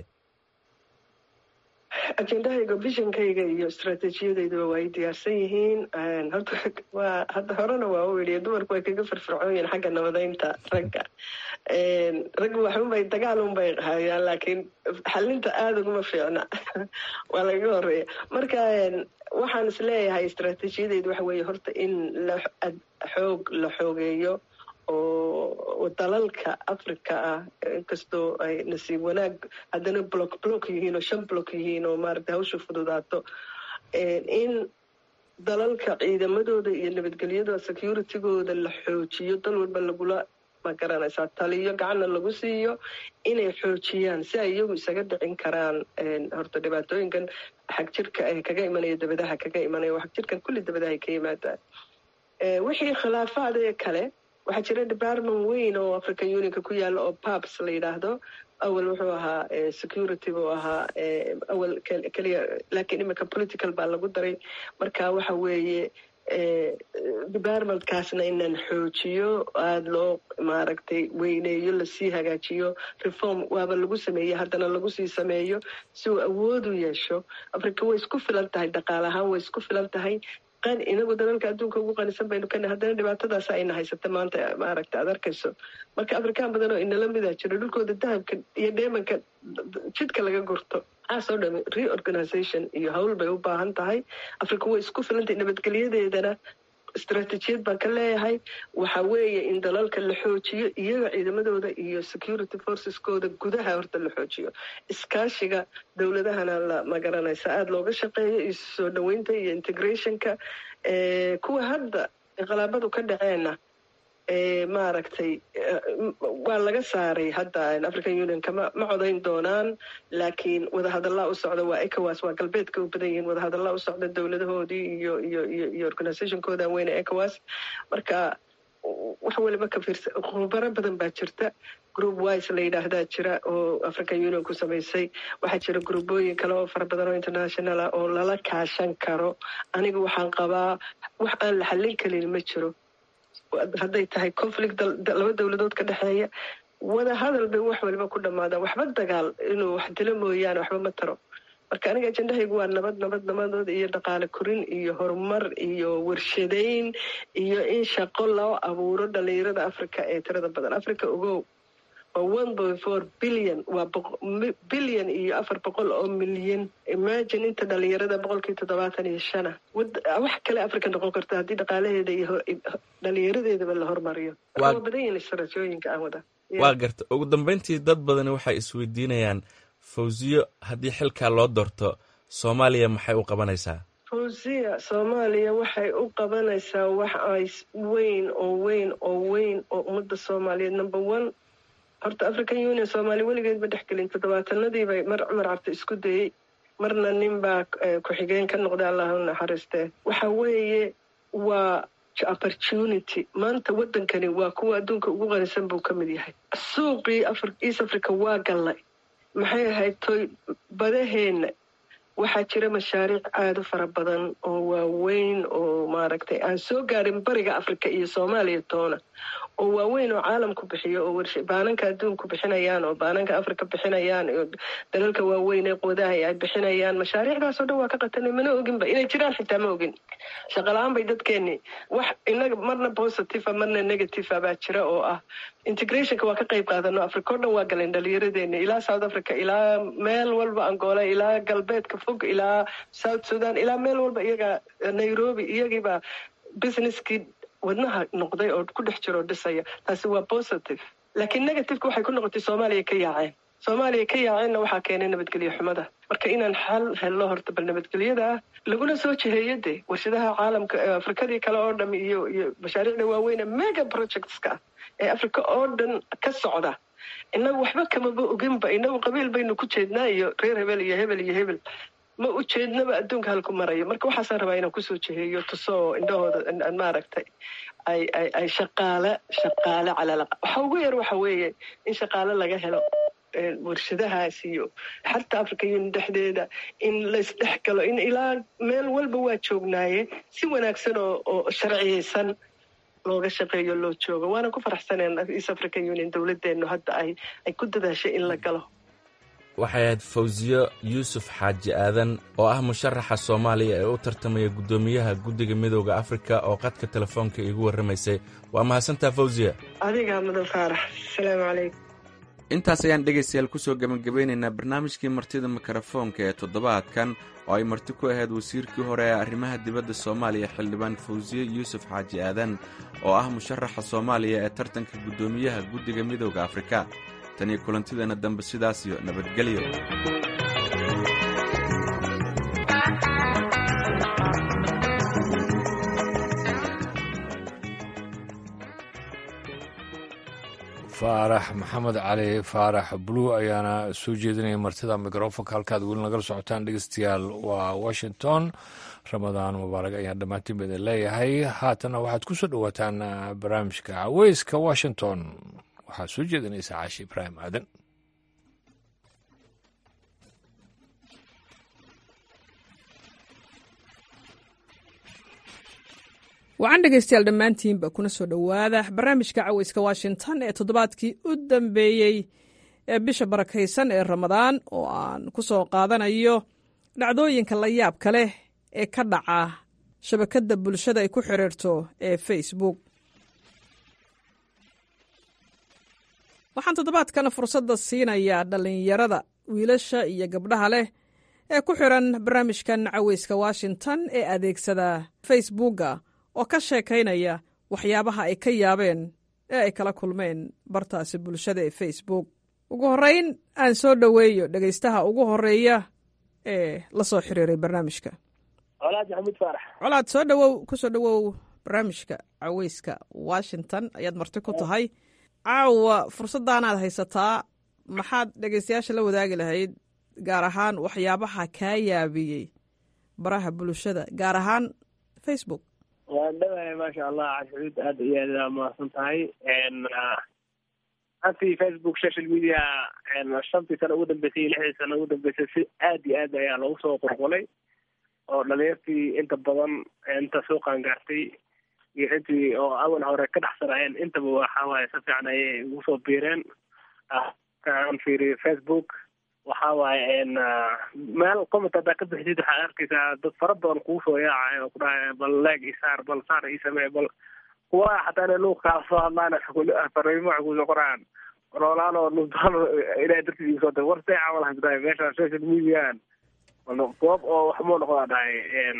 ajendahayga visionkayga iyo istraatejiyadayduba waa ay diyaarsan yihiin. horta waa hadda horena waa u weliya dumarku way kaga firfircoon yihiin xagga nabadeynta ragga. raggu waxunbay dagaal unbay hayaan, laakiin xalinta aada uguma fiicna waa lagaga horeeya. marka waxaan is leeyahay istraatejiyadaydu waxa weeye horta in la xoog la xoogeeyo oo dalalka africa ah, inkastoo ay nasiib wanaag haddana block block yihiin oo shan block yihiin oo maaragtay hawsha fududaato, in dalalka ciidamadooda iyo nabadgelyada securitygooda la xoojiyo, dal walba lagula ma garanaysaa taliyo gacanna lagu siiyo inay xoojiyaan si ay iyagu isaga dhicin karaan horta dhibaatooyinkan xagjirka ee kaga imanaya dabadaha kaga imanaya. xagjirkan kulli dabadahay ka yimaadaan. wixii khilaafaad ee kale waxaa jira department weyn oo african unionka ku yaala oo paps la yidhaahdo. awal wuxuu ahaa security buu ahaa awal keliya, laakiin imika political baa lagu daray. marka waxa weeye departmentkaasna inaan xoojiyo, aada loo maaragtay weyneeyo, lasii hagaajiyo. reform waaba lagu sameeyey, haddana lagu sii sameeyo si uu awood u yeesho. africa way isku filan tahay, dhaqaale ahaan way isku filan tahay. inagu dalalka adduunka ugu qanisan baynu kana, haddana dhibaatadaas ayna haysata maanta maaragta aad arkayso. marka afrikaan badan oo inala mida jiro, dhulkooda dahabka iyo dheemanka jidka laga gurto. aasoo dhami reorganization iyo hawl bay u baahan tahay. africa way isku filantahay, nabadgelyadeedana istaraatiijiyad baan ka leeyahay waxa weeye in dalalka la xoojiyo iyaga ciidamadooda iyo security forceskooda gudaha horta la xoojiyo iskaashiga dowladahana la magaranaysa aada looga shaqeeyo iyo soo dhaweynta iyo integrationka kuwa hadda inqilaabadu ka dhaceena maaragtay waa laga saaray hadda african unionka ma codayn doonaan laakiin wadahadallaa u socda waa ecowas waa galbeedka u badan yihiin wadahadallaa u socda dowladahoodii iyo iyo iyo iyo organizationkooda weyne ecowas marka wax waliba ka fiirsa khubaro badan baa jirta group wise la yidhaahdaa jira oo african union ku samaysay waxaa jira groupooyin kale oo fara badan oo international ah oo lala kaashan karo aniga waxaan qabaa wax aan la xallin karin ma jiro hadday tahay conflict laba dowladood ka dhexeeya wada hadal bay wax waliba ku dhammaadaan waxba dagaal inuu wax dilo mooyaane waxba ma taro marka aniga ajendahaygu waa nabad nabad nabadood iyo dhaqaale korin iyo horumar iyo warshadayn iyo in shaqo loo abuuro dhalinyarada africa ee tirada badan africa ogow waa one point four billion waa billion iyo afar boqol oo milyan imagine inta dhalinyarada boqolkii toddobaatan iyo shana wax kale africa noqon karta haddii dhaqaalaheeda iyo dhalinyaradeedaba la hormariyo waa badan yihiin istaraatijooyinka aan wada waa garta ugu dambeyntii dad badani waxay isweydiinayaan fawziyo haddii xilkaa loo doorto soomaaliya maxay u qabanaysaa fawziya soomaaliya waxay u qabanaysaa wax ay weyn oo weyn oo weyn oo ummadda soomaaliyeed number one horta african union soomaaliya weligeed ma dhexgelin toddobaatanadii bay mar cumar cabdi isku dayey marna nin baa ku-xigeen ka noqday allahu naxariistee waxa weeye waa opportunity maanta waddankani waa kuwa adduunka ugu qanisan buu ka mid yahay suuqii east africa waa gallay maxay ahayd toy badaheenna waxaa jira mashaariic aada u fara badan oo waaweyn oo maaragtay aan soo gaarin bariga africa iyo soomaaliya toona oo waaweyn oo caalamku bixiyo oo warsha baananka adduunku bixinayaan oo baananka africa bixinayaan iyo dalalka waaweyn ee quwadaha ay bixinayaan mashaariicdaasoo dhan waa ka qatanay mana oginba inay jiraan xitaa ma ogin shaqala-aan bay dadkeeni wax inaga marna positive marna negative baa jira oo ah integrationka waa ka qayb qaadano africa oo dhan waa galeen dhalinyaradeeni ilaa south africa ilaa meel walba angola ilaa galbeedka fog ilaa south sudan ilaa meel walba iyaga nairobi iyagiiba businesskii wadnaha noqday oo ku dhex jiro dhisaya taasi waa positive laakiin negativeka waxay ku noqotay soomaaliya ka yaaceen soomaaliya ka yaaceenna waxaa keenay nabadgelyo xumada marka inaan xal hello horta bal nabadgelyada ah laguna soo jiheeyo dee warshadaha caalamka afrikadii kale oo dham iyo iyo mashaariicda waaweyne mega projectska ah ee africa oo dhan ka socda inagu waxba kamaba oginba inagu qabiil baynu ku jeednaa iyo reer hebel iyo hebel iyo hebel ma ujeednaba adduunka halku marayo marka waxaasaan rabaa inaan kusoo jiheeyo tusoo indhahooda maaragtay ay ay ay shaqaale shaqaale calala waxa ugu yar waxa weeye in shaqaale laga helo warshadahaas iyo xataa africa union dhexdeeda in la isdhex galo in ilaa meel walba waa joognaaye si wanaagsan oo oo sharciyeysan looga shaqeeyo loo joogo waana ku faraxsaneen east african union dowladdeenu hadda ay ay ku dadaashay in la galo waxay ahayd fawziyo yuusuf xaaji aadan oo ah musharaxa soomaaliya ee u tartamaya guddoomiyaha guddiga midooda afrika oo qadka telefoonka iigu warramaysay waa mahadsantaa fawziya adigaa mudan faarax asalaamu calaykum intaas ayaan dhegaystayaal ku soo gebagabaynaynaa barnaamijkii martida mikrofoonka ee toddobaadkan oo ay marti ku ahayd wasiirkii hore ee arrimaha dibadda soomaaliya xildhibaan fawziye yuusuf xaaji aadan oo ah musharaxa soomaaliya ee tartanka guddoomiyaha guddiga midooda afrika tan iyo kulantideena dambe sidaas iyo nabadgelyo faarax maxamed cali faarax bluu ayaana soo jeedinaya martida mikrofonka halkaad weli nagala socotaan dhegeystayaal waa washington ramadaan mubaarak ayaan dhammaantiin ba idin leeyahay haatana waxaad ku soo dhowaataan barnaamijka caweyska washington waxaa soo jeedinaysa caashi ibraahim aadan wacan dhegaystayaal dhammaantiinba kuna soo dhowaada barnaamijka caweyska washington ee toddobaadkii u dambeeyey ee bisha barakaysan ee ramadaan oo aan ku soo qaadanayo dhacdooyinka la yaabka leh ee ka dhaca shabakadda bulshada ay ku xiriirto ee facebook waxaan toddobaadkan fursadda siinayaa dhallinyarada wiilasha iyo gabdhaha leh ee ku xiran barnaamijkan caweyska washington ee adeegsada facebooka oo ka sheekaynaya waxyaabaha ay ka yaabeen ee ay kala kulmeen bartaasi bulshada ee facebook. ugu horrayn aan soo dhoweeyo dhegaystaha ugu horreeya ee la soo xiriiray barnaamijka. colaad maxamuud faarax. colaad soo dhowow ku soo dhowow barnaamijka caweyska washington ayaad marti ku tahay. caawa fursaddaanaad haysataa, maxaad dhegaystayaasha la wadaagi lahayd gaar ahaan waxyaabaha kaa yaabiyey baraha bulshada gaar ahaan facebook? waan dhawahay maasha allah cashuud aad iyo aad mahadsan tahay. anti facebook social media shantii sano ugu dambeysay iyo lixdii sano ugu dambeysay si aad iyo aad ayaa loogu soo qurqulay oo dhalinyartii inta badan inta suuqan gaartay iyo intii oo awal hore ka dhexsanayeen intaba waxa waaye si fiican ayay ugu soo biireen. kaan fiiriyo facebook waxa waaye meel comment haddaa ka bixidid waxaad arkaysaa dad fara badan kugu soo yaacay oo ku dhahay bal leeg isaar bal saar ii samee bal kuwa xataa inay luuq kaa soo hadlaan fariimo waxay kusoo qoraan rolaan oo nubdaan ilaahay dartiis igu soo day war see camal hasdahay meesha social mediaan goob oo wax moo noqdaa dhahay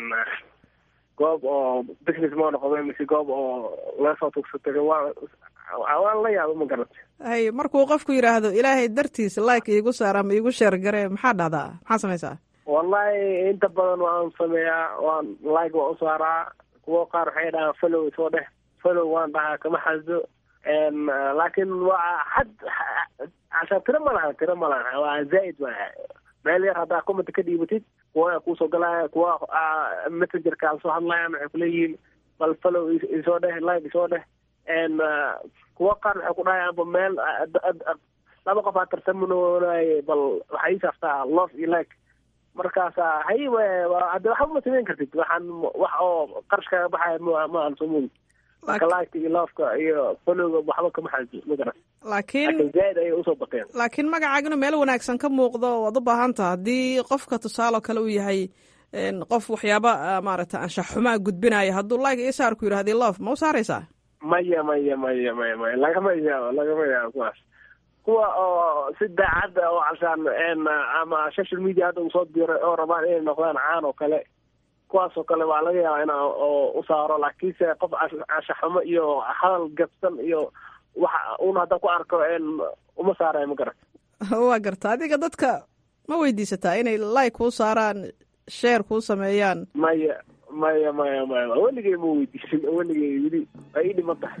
goob oo business moo noqdo mise goob oo laga soo tugsatay waa waan la yaaba ma garata. hay markuu qofku yidhaahdo ilaahay dartiis like iigu saar ama iigu sheer garee maxaa dhahdaa, maxaa samaysaa? wallahi inta badan waan sameeyaa, waan like waan u saaraa. kuwo qaar waxay dhahaan follow soo dheh, follow waan dhahaa kama xasdo. laakiin waa xad cashaa tiro ma laha tiro ma laha waa zaa'id waa meel yar haddaa comment ka dhiibatid kuwa kuusoo galaya kuwa messengerkaa soo hadlayaan waxay kuleeyihiin bal follow isoo dheh like isoo dheh. kuwa qaar waxay ku dhahayaanba meel laba qof aa tartamanoonaye bal waxay ii saaftaa love iyo like markaasa hay hadda waxba ma samayn kartid waxaan wax oo qarash kaga baxaya ma ma aan soomoogi marka like iyo loveka iyo followga waxba kama xaji ma garan. laakiin zaid ayay usoo baqeen. laakiin magacaagina meel wanaagsan ka muuqdo waad u baahan taha haddii qofka tusaale kale uu yahay qof waxyaaba maaragta anshax xumaa gudbinaya hadduu like iyo saar ku yidhahdi love ma u saaraysaa? maya maya maya maya maya lagama yaabo lagama yaabo kuwaas kuwa oo si daacadda oo cashaan ama social media hadda usoo diray oo rabaan inay noqdaan caan oo kale kuwaas oo kale waa laga yaabaa inaa oo u saaro. laakiinse qof anshaxumo iyo hadal gabsan iyo waxa uuna hadda ku arko uma saarayo ma garan. waa garta adiga dadka ma weydiisataa inay like kuu saaraan share kuu sameeyaan? maya maya maya maya weligay ma weydiisin weligay weli waa ii dhiman tahay.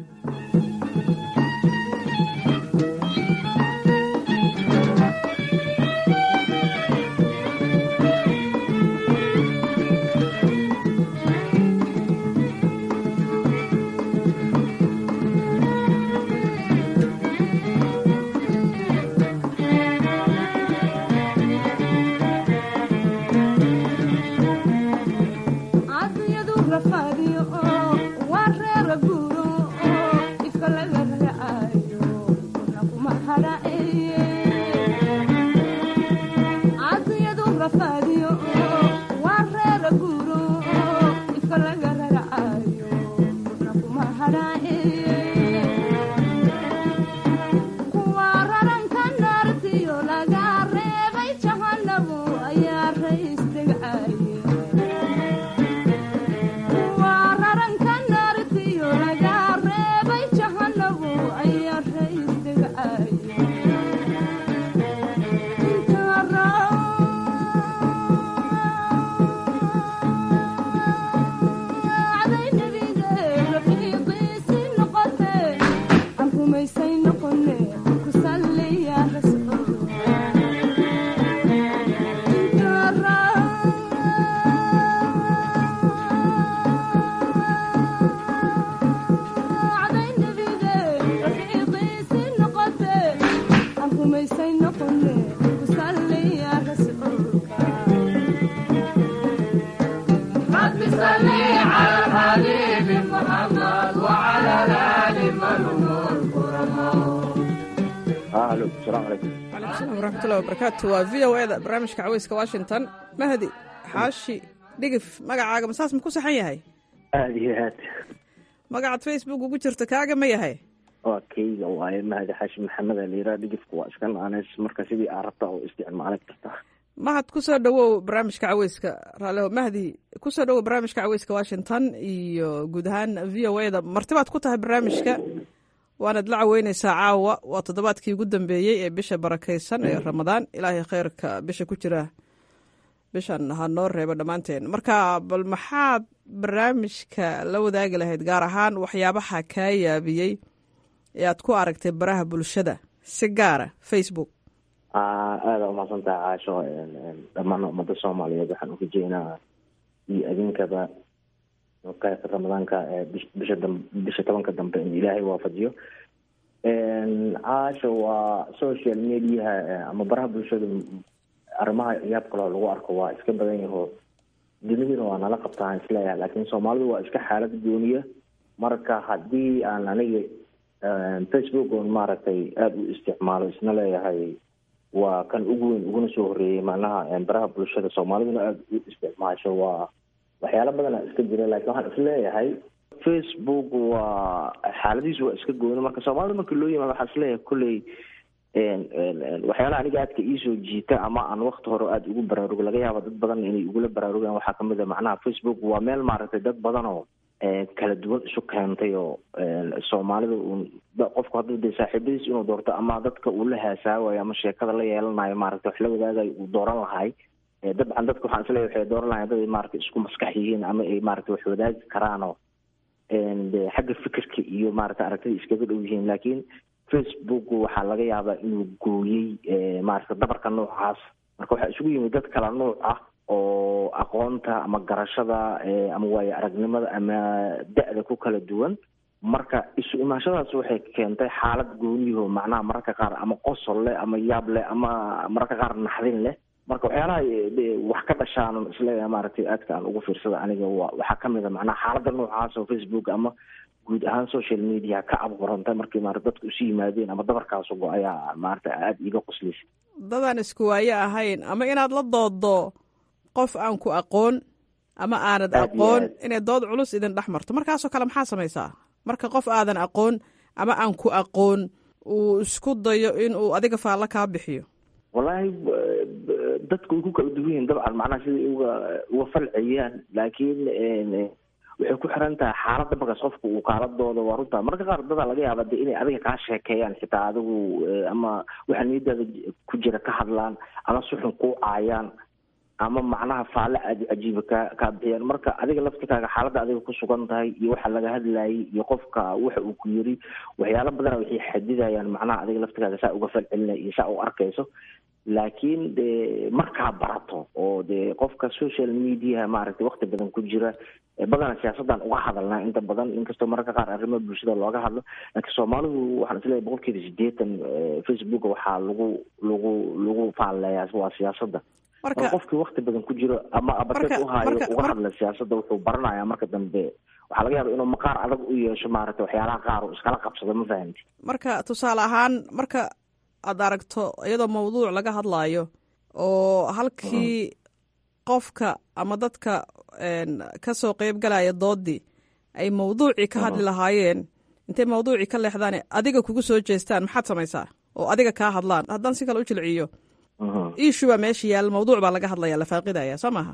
waraxmatullahi wabarakaatu. waa v o e da barnaamijka caweyska washington. mahdi xaashi dhigif magacaaga masaas ma ku saxan yahay? aada iyo aad. magacaad facebook ugu jirta kaaga ma yahay? waa kayga waaye mahdi xaashi maxamed aliira dhigifku waa iskan aaneys marka sidii aa rabta oo isticmaalin kartaa. mahad kusoo dhawow barnaamijka caweyska raaleho mahdi kusoo dhawow barnaamijka caweyska washington iyo guud ahaan v o a da martibaad ku tahay barnaamijka waanaad la caweyneysaa caawa waa toddobaadkii ugu dambeeyey ee bisha barakeysan ee ramadaan ilaahay kheyrka bisha ku jira bishan ha noo reebo dhammaanteen marka bal maxaad barnaamijka la wadaagi lahayd gaar ahaan waxyaabaha kaa yaabiyey ee aad ku aragtay baraha bulshada si gaara facebook? aada umahadsantaha caasho dhammaan ummada soomaaliyeed waxaan u rajeynaa iyo adinkaba qaybta ramadaanka bisha bisha tobanka dambe in ilaahay waafajiyo. caasho waa social mediaha ama baraha bulshada arrimaha yaab kaloo lagu arko waa iska badan yaho duniduna waa nala qabtaan isleeyahay, laakiin soomaalidu waa iska xaalad gooniya. marka haddii aan aniga facebook on maaragtay aada u isticmaalo isna leeyahay waa kan ugu weyn uguna soo horeeyey macnaha baraha bulshada soomaaliduna aada u isticmaasho, waa waxyaalo badana iska jira. laakiin waxaan isleeyahay facebook waa xaaladiisu waa iska gooni. marka soomaalida marka loo yimaado waxaa isleeyahay kolley waxyaalaha aniga aadka iisoo jiita ama aan wakti hore aada ugu baraarugo laga yaaba dad badan inay igula baraarugaan. waxaa kamid a macnaha facebook waa meel maaragtay dad badan oo kala duwan isu keentay oo soomaalida un qofku hadduu dee saaxiibadiis inuu doorto ama dadka uu la haasaawayo ama sheekada la yeelanayo maaragtay wax la wadaagayo uu dooran lahay. dabcan dadka waxaan isleeyahay waxay dooran lahayn dad ay maaragtay isku maskax yihiin ama ay maaragtay wax wadaagi karaanoo xagga fikirka iyo maaragtay aragtida iskaga dhow yihiin. laakiin facebook waxaa laga yaabaa inuu gooyey maaragtay dabarka noocaas. marka waxaa isugu yimid dad kala nooc ah oo aqoonta ama garashada ama waayo aragnimada ama da-da ku kala duwan. marka isu imaashadaas waxay keentay xaalad gooniyaho macnaha mararka qaar ama qosol leh ama yaab leh ama mararka qaar naxdin leh. marka waxyaalaha wax ka dhashaan isleeyahay maaragtay aadka aan ugu fiirsada aniga waxaa kamid a macnaha xaalada noocaas oo facebook ama guud ahaan social media ka abuurantay markii maarata dadku isu yimaadeen ama dabarkaas go ayaa maarata aada iga qoslaysa. dadaan isku waaye ahayn ama inaad la doodo qof aan ku aqoon ama aanad aqoon inay dood culus idin dhex marto, markaasoo kale maxaa samaysaa marka qof aadan aqoon ama aan ku aqoon uu isku dayo in uu adiga faallo kaa bixiyo? wallaahi dadku way ku kala duwan yihiin dabcan macnaha siday uga uga falceliyaan, laakiin waxay ku xiran tahay xaaladda markaas qofka uu kaaladooda waa runtaa. marka qaar dadaa laga yaaba de inay adiga kaa sheekeeyaan xitaa adigu ama waxa niyadaada ku jira ka hadlaan ama suxun kuu caayaan ama macnaha faalle aada cajiiba ka kaa bixiyaan. marka adiga laftikaaga xaaladda adiga ku sugan tahay iyo waxa laga hadlayay iyo qofka waxa uu ku yiri waxyaalo badana waxay xadidayaan macnaha adiga laftikaaga saa uga falcelinaya iyo saa u arkayso. laakiin de markaa barato oo de qofka social media maaragtay wakti badan ku jira badana siyaasaddan uga hadalnaa inta badan, inkastoo mararka qaar arrimaha bulshada looga hadlo. laakiin soomaalidu waxaan isleeyahay boqolkiiba sideetan facebook waxaa lagu lagu lagu faalleeyaa waa siyaasadda. marka qofkii wakti badan ku jiro ama abateed u haayo uga hadla siyaasadda wuxuu baranayaa marka dambe waxaa laga yaaba inuu maqaar adag u yeesho maaragtay waxyaalaha qaar uu iskala qabsado. ma fahamti? marka tusaale ahaan marka aad aragto iyadoo mawduuc laga hadlaayo oo halkii qofka ama dadka ka soo qeyb galaya doodii ay mawduucii ka hadli lahaayeen intay mawduucii ka leexdaan adiga kugu soo jeestaan maxaad samaysaa oo adiga kaa hadlaan? haddaan si kale u jilciyo issue baa meesha yaal, mawduuc baa laga hadlaya la faaqidaya soo maaha?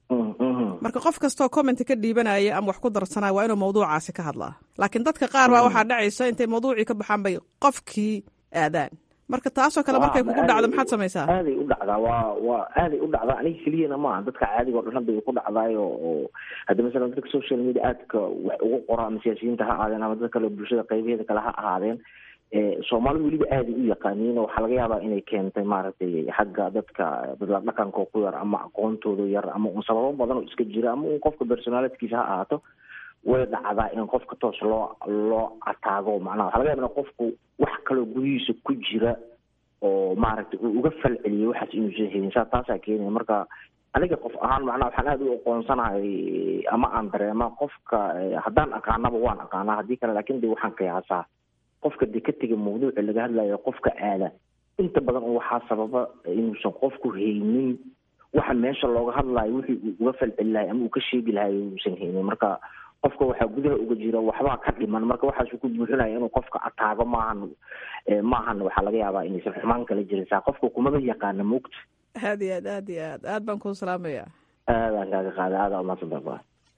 marka qof kastoo comment ka dhiibanaya ama wax ku darsanaya waa inuu mawduucaasi ka hadlaa. laakiin dadka qaar baa waxaa dhacaysa intay mawduucii ka baxaan bay qofkii aadaan. marka taasoo kale markay kugu dhacdo maxaad samaysaa? aaday u dhacdaa waa waa aaday u dhacdaa aniga keliyana maaha dadka caadiga o dhan hadda ku dhacdaayo oo hadda masalan dadka social media aadka wax ugu qora ama siyaasiyiinta ha ahaadeen ama dad kale bulshada qaybaheeda kale ha ahaadeen soomaalidu weliba aaday u yaqaaniin oo waxaa laga yaabaa inay keentay maaragtay xagga dadka dadla dhaqanka ku yar ama aqoontooda yar ama un sababo badan oo iska jira ama un qofka personalitkiisa ha ahaato way dhacdaa in qofka toos loo loo ataago. macnaha waxaa laga yaaba in qofku wax kaloo gudihiisa ku jira oo maaragtay uu uga falceliyo waxaas inuusan helin. saa taasaa keenaya. marka aniga qof ahaan macnaha waxaan aada u aqoonsanahay ama aan dareema qofka haddaan aqaanaba waan aqaanaa haddii kale laakiin de waxaan qiyaasaa qofka de ka tega mawduuca laga hadlayo qofka aada inta badan oo waxaa sababa inuusan qofku haynin waxa meesha looga hadlayo wixii uu uga falceli lahay ama uu ka sheegi lahay uusan haynin. marka qofka waxaa gudaha uga jira waxbaa ka dhiman. marka waxaasuu ku buuxinaya inuu qofka ataago maahan maahan waxaa laga yaabaa inaysan xumaan kala jirin. saa qofka kumaba yaqaana moogta aad iyo aad aad iyo aad aad baan kuu salaamayaa. aadaan kaaga qaaday, aada umaadsantaa.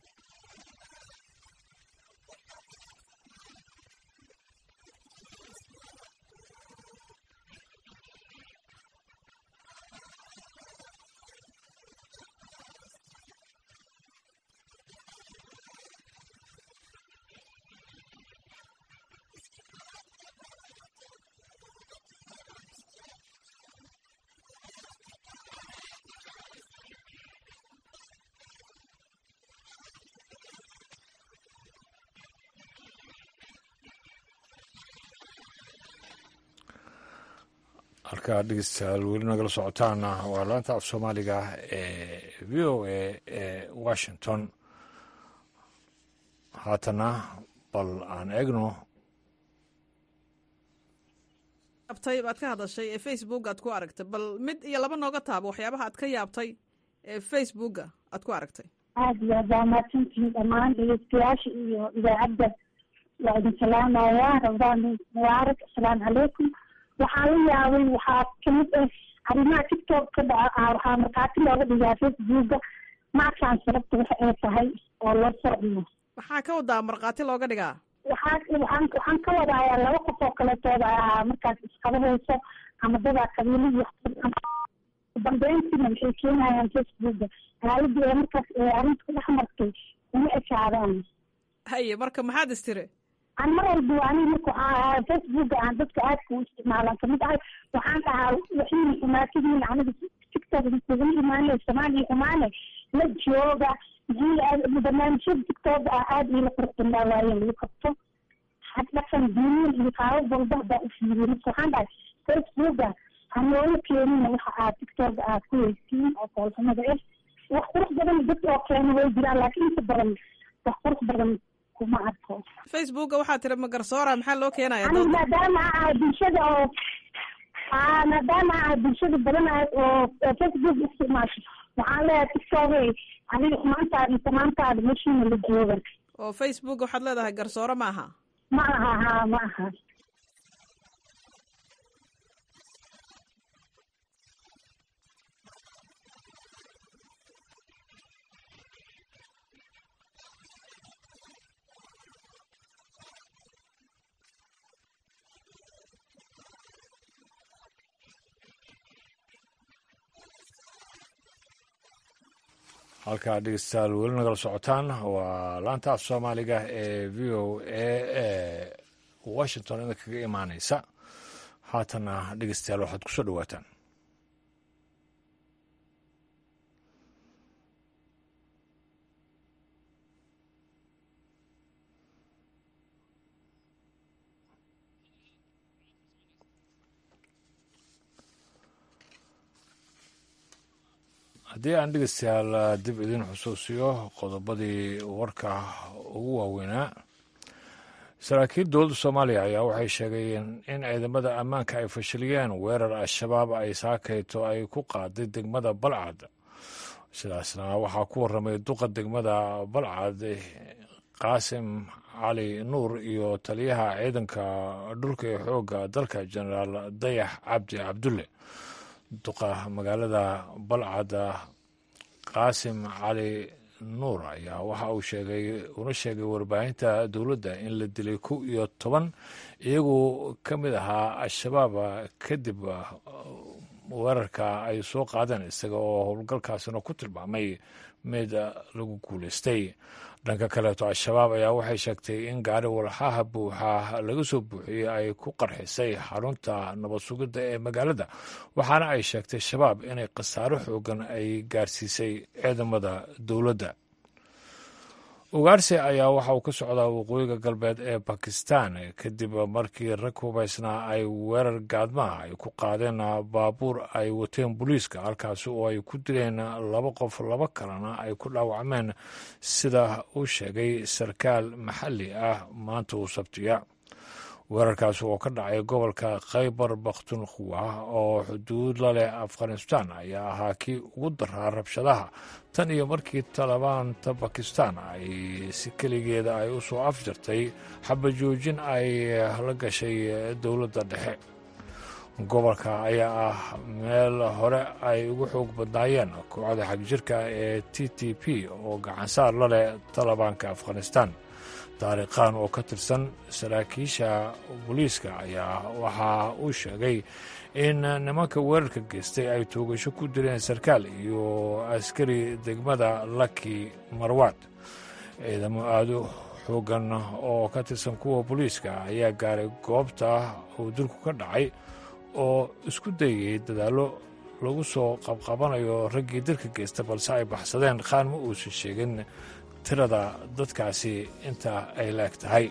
halkaa dhegeystayaal weli nagala socotaana waa laanta af soomaaliga ee v o a ee washington. haatana bal aan eegno yaabtay baad ka hadashay ee facebook aad ku aragtay, bal mid iyo laba nooga taabo waxyaabaha aad ka yaabtay ee facebooka aad ku aragtay. aad iyo aad baa mahadsantihiin dhammaan dhegeystayaasha iyo idaacadda. waa idin salaamayaa, ramadaan mubaarak, asalaamu calaykum. waxaa la yaabay waxaa kamid ah arrimaha tiktok ka dhaca, waxaa markhaati looga dhigaa facebooka. maarkaan sababta waxa ay tahay oo loo socdo. waxaa ka wadaa markhaati looga dhigaa? waxaa waxaan waxaan ka wadayaa laba qof oo kaleetooda ah markaas isqabahayso ama dadaa qabiilihii dambeyntiina waxay keenayaan facebooka aaladii ee markaas arrinta ku dhex martay uma ekaadaan. haye marka maxaad istiri? aan mar walba ani marka waxaa facebooka aan dadka aadka u isticmaalaan kamid ahay. waxaan dhahaa waxiina xumaatadiin aniga tiktok kugula imaanay soomaaliya xumaane la jooga barnaamijyada tiktok ah aada ila quruxsanaa waayeen lagu qabto had dhaqan diiniin iyo qaabab walba baa u fiiriyay. marka waxaan dhahay facebooka hanoola keenina waxa aad tiktok aad ku weysiin oo koolxumada ah. wax qurux badan dad oo keena way jiraan, laakiin inta badan wax qurux badan kuma arko. facebooka waxaa tiri ma garsoora, maxaa loo keenaya? ani maadaama ah bulshada oo aa maadaama ah bulshada badan ah oo facebook isticmaasho waxaan leeyahay tiktok aniga xumaantaada iyo samaantaada meshiina la jooga. oo facebook waxaad leedahay garsoore ma aha? ma aha ha ma aha. halkaa dhegeystayaal weli nagala socotaan waa laanta af soomaaliga ee v o a ee washington ida kaga imaaneysa. haatana dhegeystayaal waxaad ku soo dhawaataan haddii aan dhegeystayaal dib idin xusuusiyo qodobadii warka ugu waaweynaa. saraakiil dowladda soomaaliya ayaa waxay sheegayeen in ciidamada ammaanka ay fashiliyeen weerar al-shabaab ay saakayto ay ku qaaday degmada balcad. sidaasna waxaa ku warramay duqa degmada balcad qaasim cali nuur iyo taliyaha ciidanka dhulka ee xoogga dalka jenaraal dayax cabdi cabdulle. duqa magaalada balcad qaasim cali nuur ayaa waxa uu sheegay una sheegay warbaahinta dowladda in la dilay kow iyo toban iyagoo ka mid ahaa al-shabaab kadib weerarka ay soo qaadeen, isaga oo howlgalkaasina ku tilmaamay mid lagu guulaystay. dhanka kaleeto al-shabaab ayaa waxay sheegtay in gaari walxaha buuxa laga soo buuxiyey ay ku qarxisay xarunta nabad sugidda ee magaalada, waxaana ay sheegtay shabaab inay khasaaro xoogan ay gaarsiisay ciidamada dowladda. ugaarsi ayaa waxa uu ka socdaa waqooyiga galbeed ee bakistan kadib markii rag hubaysnaa ay weerar gaadmaha ay ku qaadeen baabuur ay wateen booliiska, halkaasi oo ay ku dileen laba qof, laba kalena ay ku dhaawacmeen sida uu sheegay sarkaal maxalli ah maanta uu sabtiya. weerarkaasi oo ka dhacay gobolka khaybar bakhtunkhwa oo xuduud la leh afghanistan ayaa ahaa kii ugu daraa rabshadaha tan iyo markii talibaanta bakistan ay si keligeeda ay u soo afjartay xabajoojin ay la gashay dowladda dhexe. gobolka ayaa ah meel hore ay ugu xoog badnaayeen kooxda xagjirka ee t t p oo gacansaar la leh talibaanka afghanistan. taariikhan oo ka tirsan saraakiisha booliiska ayaa waxa uu sheegay in nimanka weerarka geystay ay toogasho ku dileen sarkaal iyo askari degmada laki marwaad. ciidamo aada u xoogan oo ka tirsan kuwa booliiska ayaa gaaray goobta uu dilku ka dhacay oo isku dayayay dadaallo lagu soo qabqabanayo raggii dilka geysta, balse ay baxsadeen. qaan ma uusan sheegin tirada dadkaasi inta ay la eg tahay.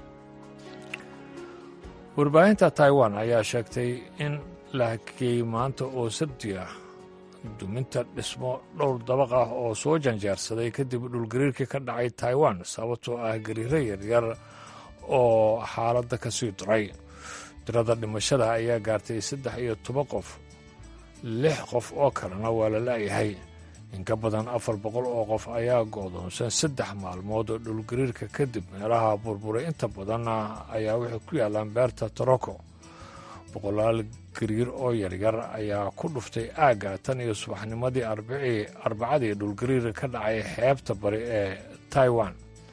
warbaahinta taiwan ayaa sheegtay in la hakiyey maanta oo sabti ah duminta dhismo dhowr dabaq ah oo soo janjeersaday kadib dhulgariirkii ka dhacay taiwan, sababtoo ah gariiro yaryar oo xaaladda ka sii duray. tirada dhimashada ayaa gaartay saddex iyo toban qof, lix qof oo kalena waa la la'yahay. in ka badan afar boqol oo qof ayaa go'doonsan saddex maalmood oo dhulgariirka kadib. meelaha burburay inta badanna ayaa waxay ku yaalaan beerta toroko. boqolaal gariir oo yaryar ayaa ku dhuftay aagga tan iyo subaxnimadii arbacadii dhulgariir ka dhacay xeebta bari ee taiwan.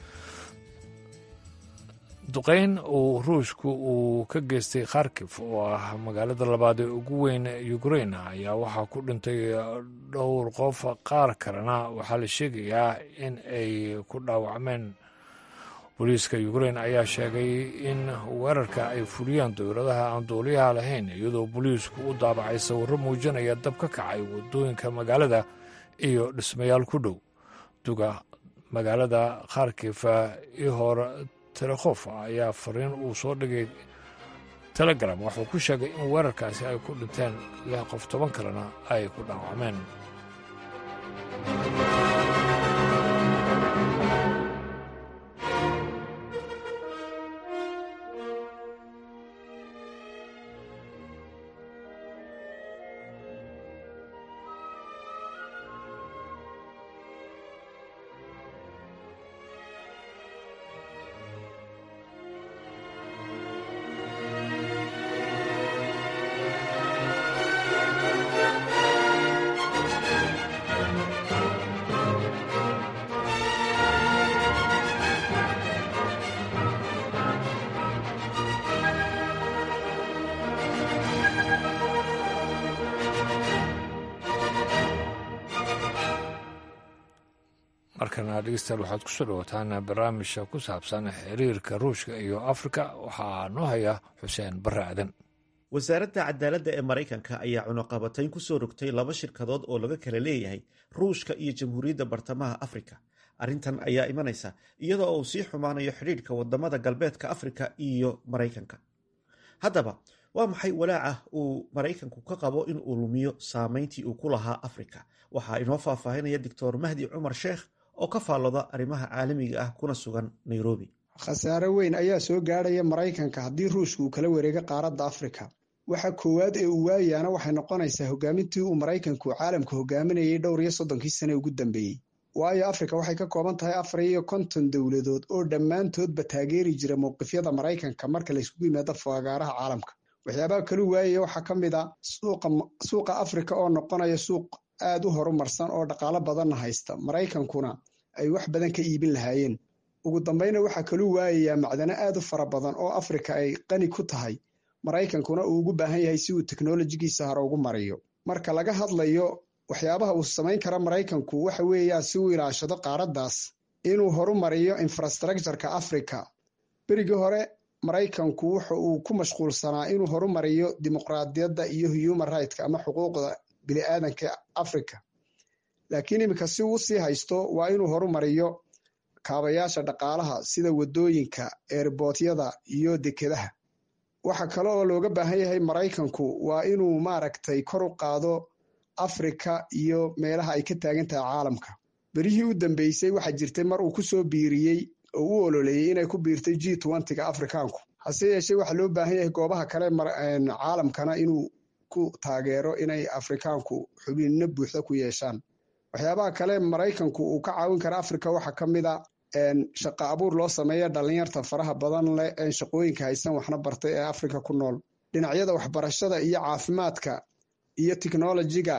duqayn uu ruushku uu ka geystay kharkif oo ah magaalada labaad ee ugu weyn ukrain ayaa waxaa ku dhintay dhowr qof, qaar kalena waxaa la sheegayaa in ay ku dhaawacmeen. booliiska ukrain ayaa sheegay in weerarka ay fuliyaan dowladaha aan duuliyaha lahayn, iyadoo booliisku u daabacay sawirro muujinaya dab ka kacay waddooyinka magaalada iyo dhismayaal ku dhow. duga magaalada kharkif ihor terekhof ayaa fariin uu soo dhigay telegram wuxuu ku sheegay in weerarkaasi ay ku dhinteen lix qof, toban kalena ay ku dhaawacmeen. markana dhegeystayaal waxaad ku soo dhawaataan barnaamijka ku saabsan xiriirka ruushka iyo afrika. waxaa noo haya xuseen barre aadan. wasaaradda cadaaladda ee maraykanka ayaa cunuqabatayn ku soo rogtay laba shirkadood oo laga kala leeyahay ruushka iyo jamhuuriyadda bartamaha afrika. arrintan ayaa imanaysa iyadoo uu sii xumaanayo xidhiidhka wadamada galbeedka afrika iyo maraykanka. haddaba waa maxay walaaca uu maraykanku ka qabo in uu lumiyo saameyntii uu ku lahaa afrika? waxaa inoo faahfaahinaya doctor mahdi cumar sheekh oo ka faallooda arrimaha caalamiga ah kuna sugan nairobi. khasaare weyn ayaa soo gaadhaya maraykanka haddii ruushka uu kala wareego qaaradda afrika. waxa koowaad ee uu waayaana waxay noqonaysaa hogaamintii uu maraykanku caalamka hogaaminayay dhowr iyo soddonkii sane ugu dambeeyey. waayo afrika waxay ka kooban tahay afar iyo konton dowladood oo dhammaantoodba taageeri jira mowqifyada maraykanka marka layskugu yimaado fagaaraha caalamka. waxyaabaha kalu waayaya waxaa ka mid a suuqa afrika oo noqonaya suuq aada u horumarsan oo dhaqaalo badanna haysta, maraykankuna ay wax badan ka iibin lahaayeen. ugu dambayna waxaa kalu waayayaa macdano aada u fara badan oo afrika ay qani ku tahay, maraykankuna uu ugu baahan yahay si uu teknolojigiisa hore ugu mariyo. marka laga hadlayo waxyaabaha uu samayn kara maraykanku waxa weeyaa si uu ilaashado qaaraddaas inuu horumariyo infrastructureka afrika. berigii hore maraykanku wuxa uu ku mashquulsanaa inuu horumariyo dimuqraadiyadda iyo human rightk ama xuquuqda bini-aadanka afrika, laakiin iminka si uu sii haysto waa inuu horumariyo kaabayaasha dhaqaalaha sida wadooyinka, eerbootyada iyo dekedaha. waxa kale oo looga baahan yahay maraykanku waa inuu maaragtay kor u qaado afrika iyo meelaha ay ka taagan tahay caalamka. berihii u dambeysay waxaa jirtay mar uu kusoo biiriyey oo u ololeeyey inay ku biirtay g twentyga afrikaanku. hase yeeshee waxaa loo baahan yahay goobaha kale caalamkana inuu ku taageero inay afrikaanku xubinno buuxda ku yeeshaan. waxyaabaha kale maraykanku uu ka caawin kara afrika waxaa ka mid a shaqa abuur loo sameeya dhalinyarta faraha badan leh een shaqooyinka haysan waxna bartay ee afrika ku nool. dhinacyada waxbarashada iyo caafimaadka iyo technolojiga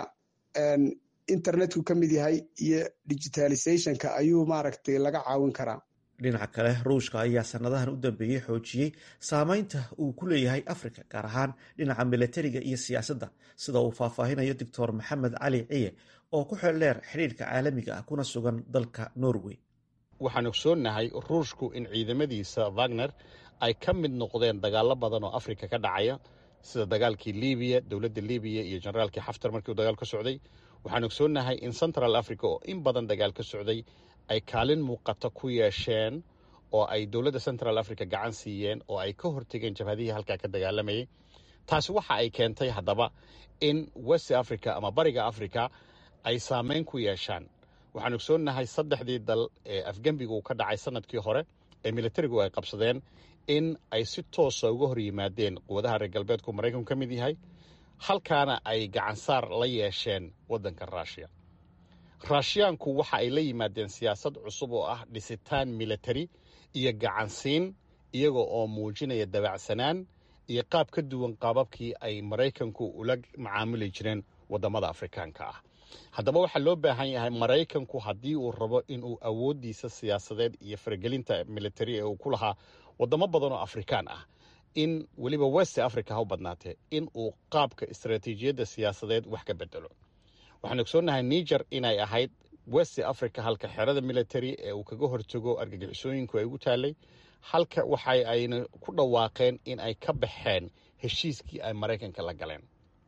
internetku ka mid yahay iyo digitalizationka ayuu maaragtay laga caawin karaa. dhinaca kale ruushka ayaa sanadahan u dambeeyey xoojiyey saameynta uu ku leeyahay afrika gaar ahaan dhinaca milatariga iyo siyaasadda sida uu faahfaahinayo doctor maxamed cali ciye oo ku xeel dheer xidhiirka caalamiga ah kuna sugan dalka norway. waxaan ogsoonnahay ruushku in ciidamadiisa wagner ay ka mid noqdeen dagaalo badan oo afrika ka dhacaya sida dagaalkii libiya dowladda libiya iyo generaalkii xaftar markii uu dagaal ka socday. waxaan ogsoonnahay in central africa oo in badan dagaal ka socday ay kaalin muuqata ku yeesheen oo ay dowladda central africa gacan siiyeen oo ay ka hortegeen jabhadihii halkaa ka dagaalamayay. taasi waxa ay keentay haddaba in west africa ama bariga africa ay saameyn ku yeeshaan. waxaan ogsoonnahay saddexdii dal ee afgembiga uu ka dhacay sanadkii hore ee militarigu ay qabsadeen in ay si toosa uga hor yimaadeen quwadaha reer galbeedku maraykanku ka mid yahay, halkaana ay gacansaar la yeesheen waddanka ruushiya. raashiyaanku waxa ay la yimaadeen siyaasad cusub oo ah dhisitaan militari iyo gacansiin iyaga oo muujinaya dabacsanaan iyo qaab ka duwan qaababkii ay maraykanku ula macaamuli jireen waddamada afrikaanka ah. haddaba waxaa loo baahan yahay maraykanku haddii uu rabo inuu awooddiisa siyaasadeed iyo faragelinta militari ee uu ku lahaa waddamo badan oo afrikaan ah in weliba west africa ha u badnaatee in uu qaabka istaraatiijiyadda siyaasadeed wax ka bedelo. waxaan ogsoonnahay niger inay ahayd west africa halka xerada military ee uu kaga hortago argagixisooyinku ay ugu taallay, halka waxa ayna ku dhawaaqeen in ay ka baxeen heshiiskii ay maraykanka la galeen.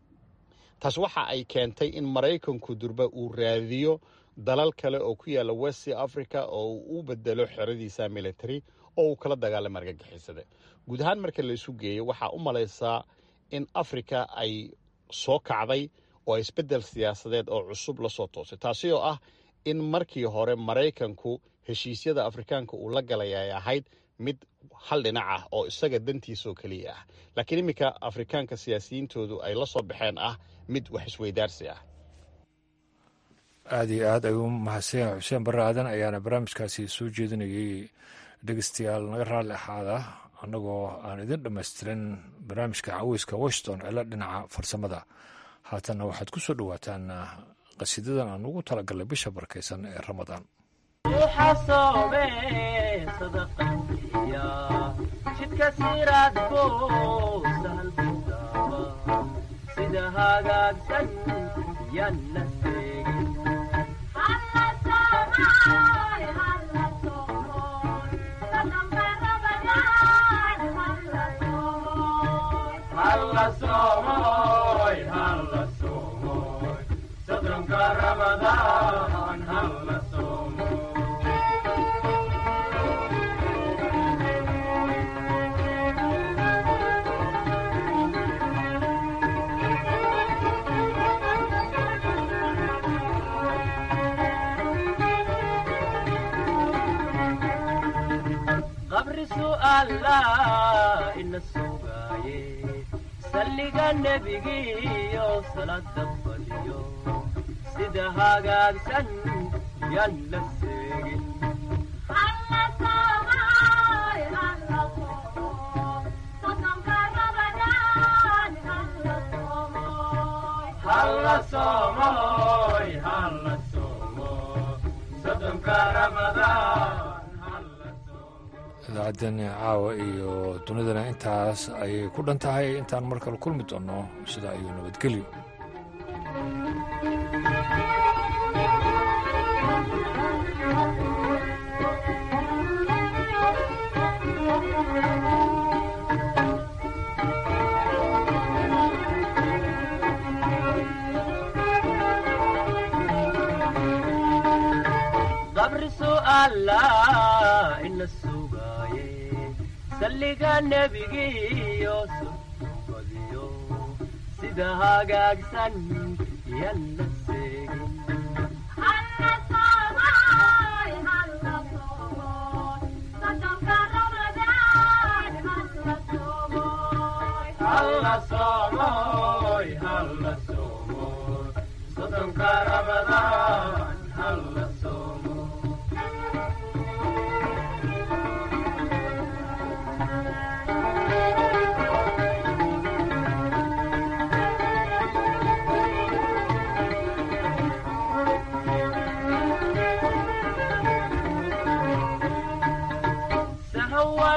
taas waxa ay keentay in maraykanku durba uu raadiyo dalal kale oo ku yaalla west africa oo uu u bedelo xeradiisa military oo uu kala dagaalamo argagixisada. guud ahaan marka la isu geeyo waxaa u malaysaa in africa ay soo kacday oo isbeddel siyaasadeed oo cusub la soo toosay, taasi oo ah in markii hore maraykanku heshiisyada afrikaanka uu la galay ay ahayd mid hal dhinac ah oo isaga dantiisoo keliya ah, laakiin iminka afrikaanka siyaasiyiintoodu ay la soo baxeen ah mid wax isweydaarsi ah. aada iyo aad ayuu mahadsan yahay xuseen barre aadan ayaana barnaamijkaasi soo jeedinayay. dhegeystayaal naga raalli axaada annagoo aan idin dhammaystirin barnaamijka caweyska washington cilo dhinaca farsamada. haatanna waxaad ku soo dhowaataan qasiidadan aan ugu talagalnay bisha barkaysan ee ramadaan. jidka siraadko sahalkudaba sida hagaagsan yan la seegin halla soomoy halla soomoy sodonka ramadaan halla soomoy qabri su'aala ina sugaaye salliga nebigiyo salaada fadhiyo sida hagaagsan yan la seegin halla soomoy halla soomoy sodonka ramadaan. idaacaddeenni caawa iyo dunidana intaas ayay ku dhan tahay. intaan mar kale kulmi doonno sidaa iyo nabadgelyo. qabri su'aala ina sugaaye salliga nebigiyo sodonbadiyo sida hagaagsan yan la seegin halla soomoy halla soomoy sodonka ramadaan halla soomoy halla soomoy halla soomoy sodonka ramadaan halla soomoy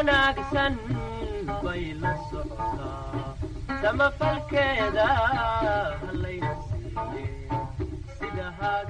wanaagsan bay la socotaa samafalkeeda hallayna siiye sida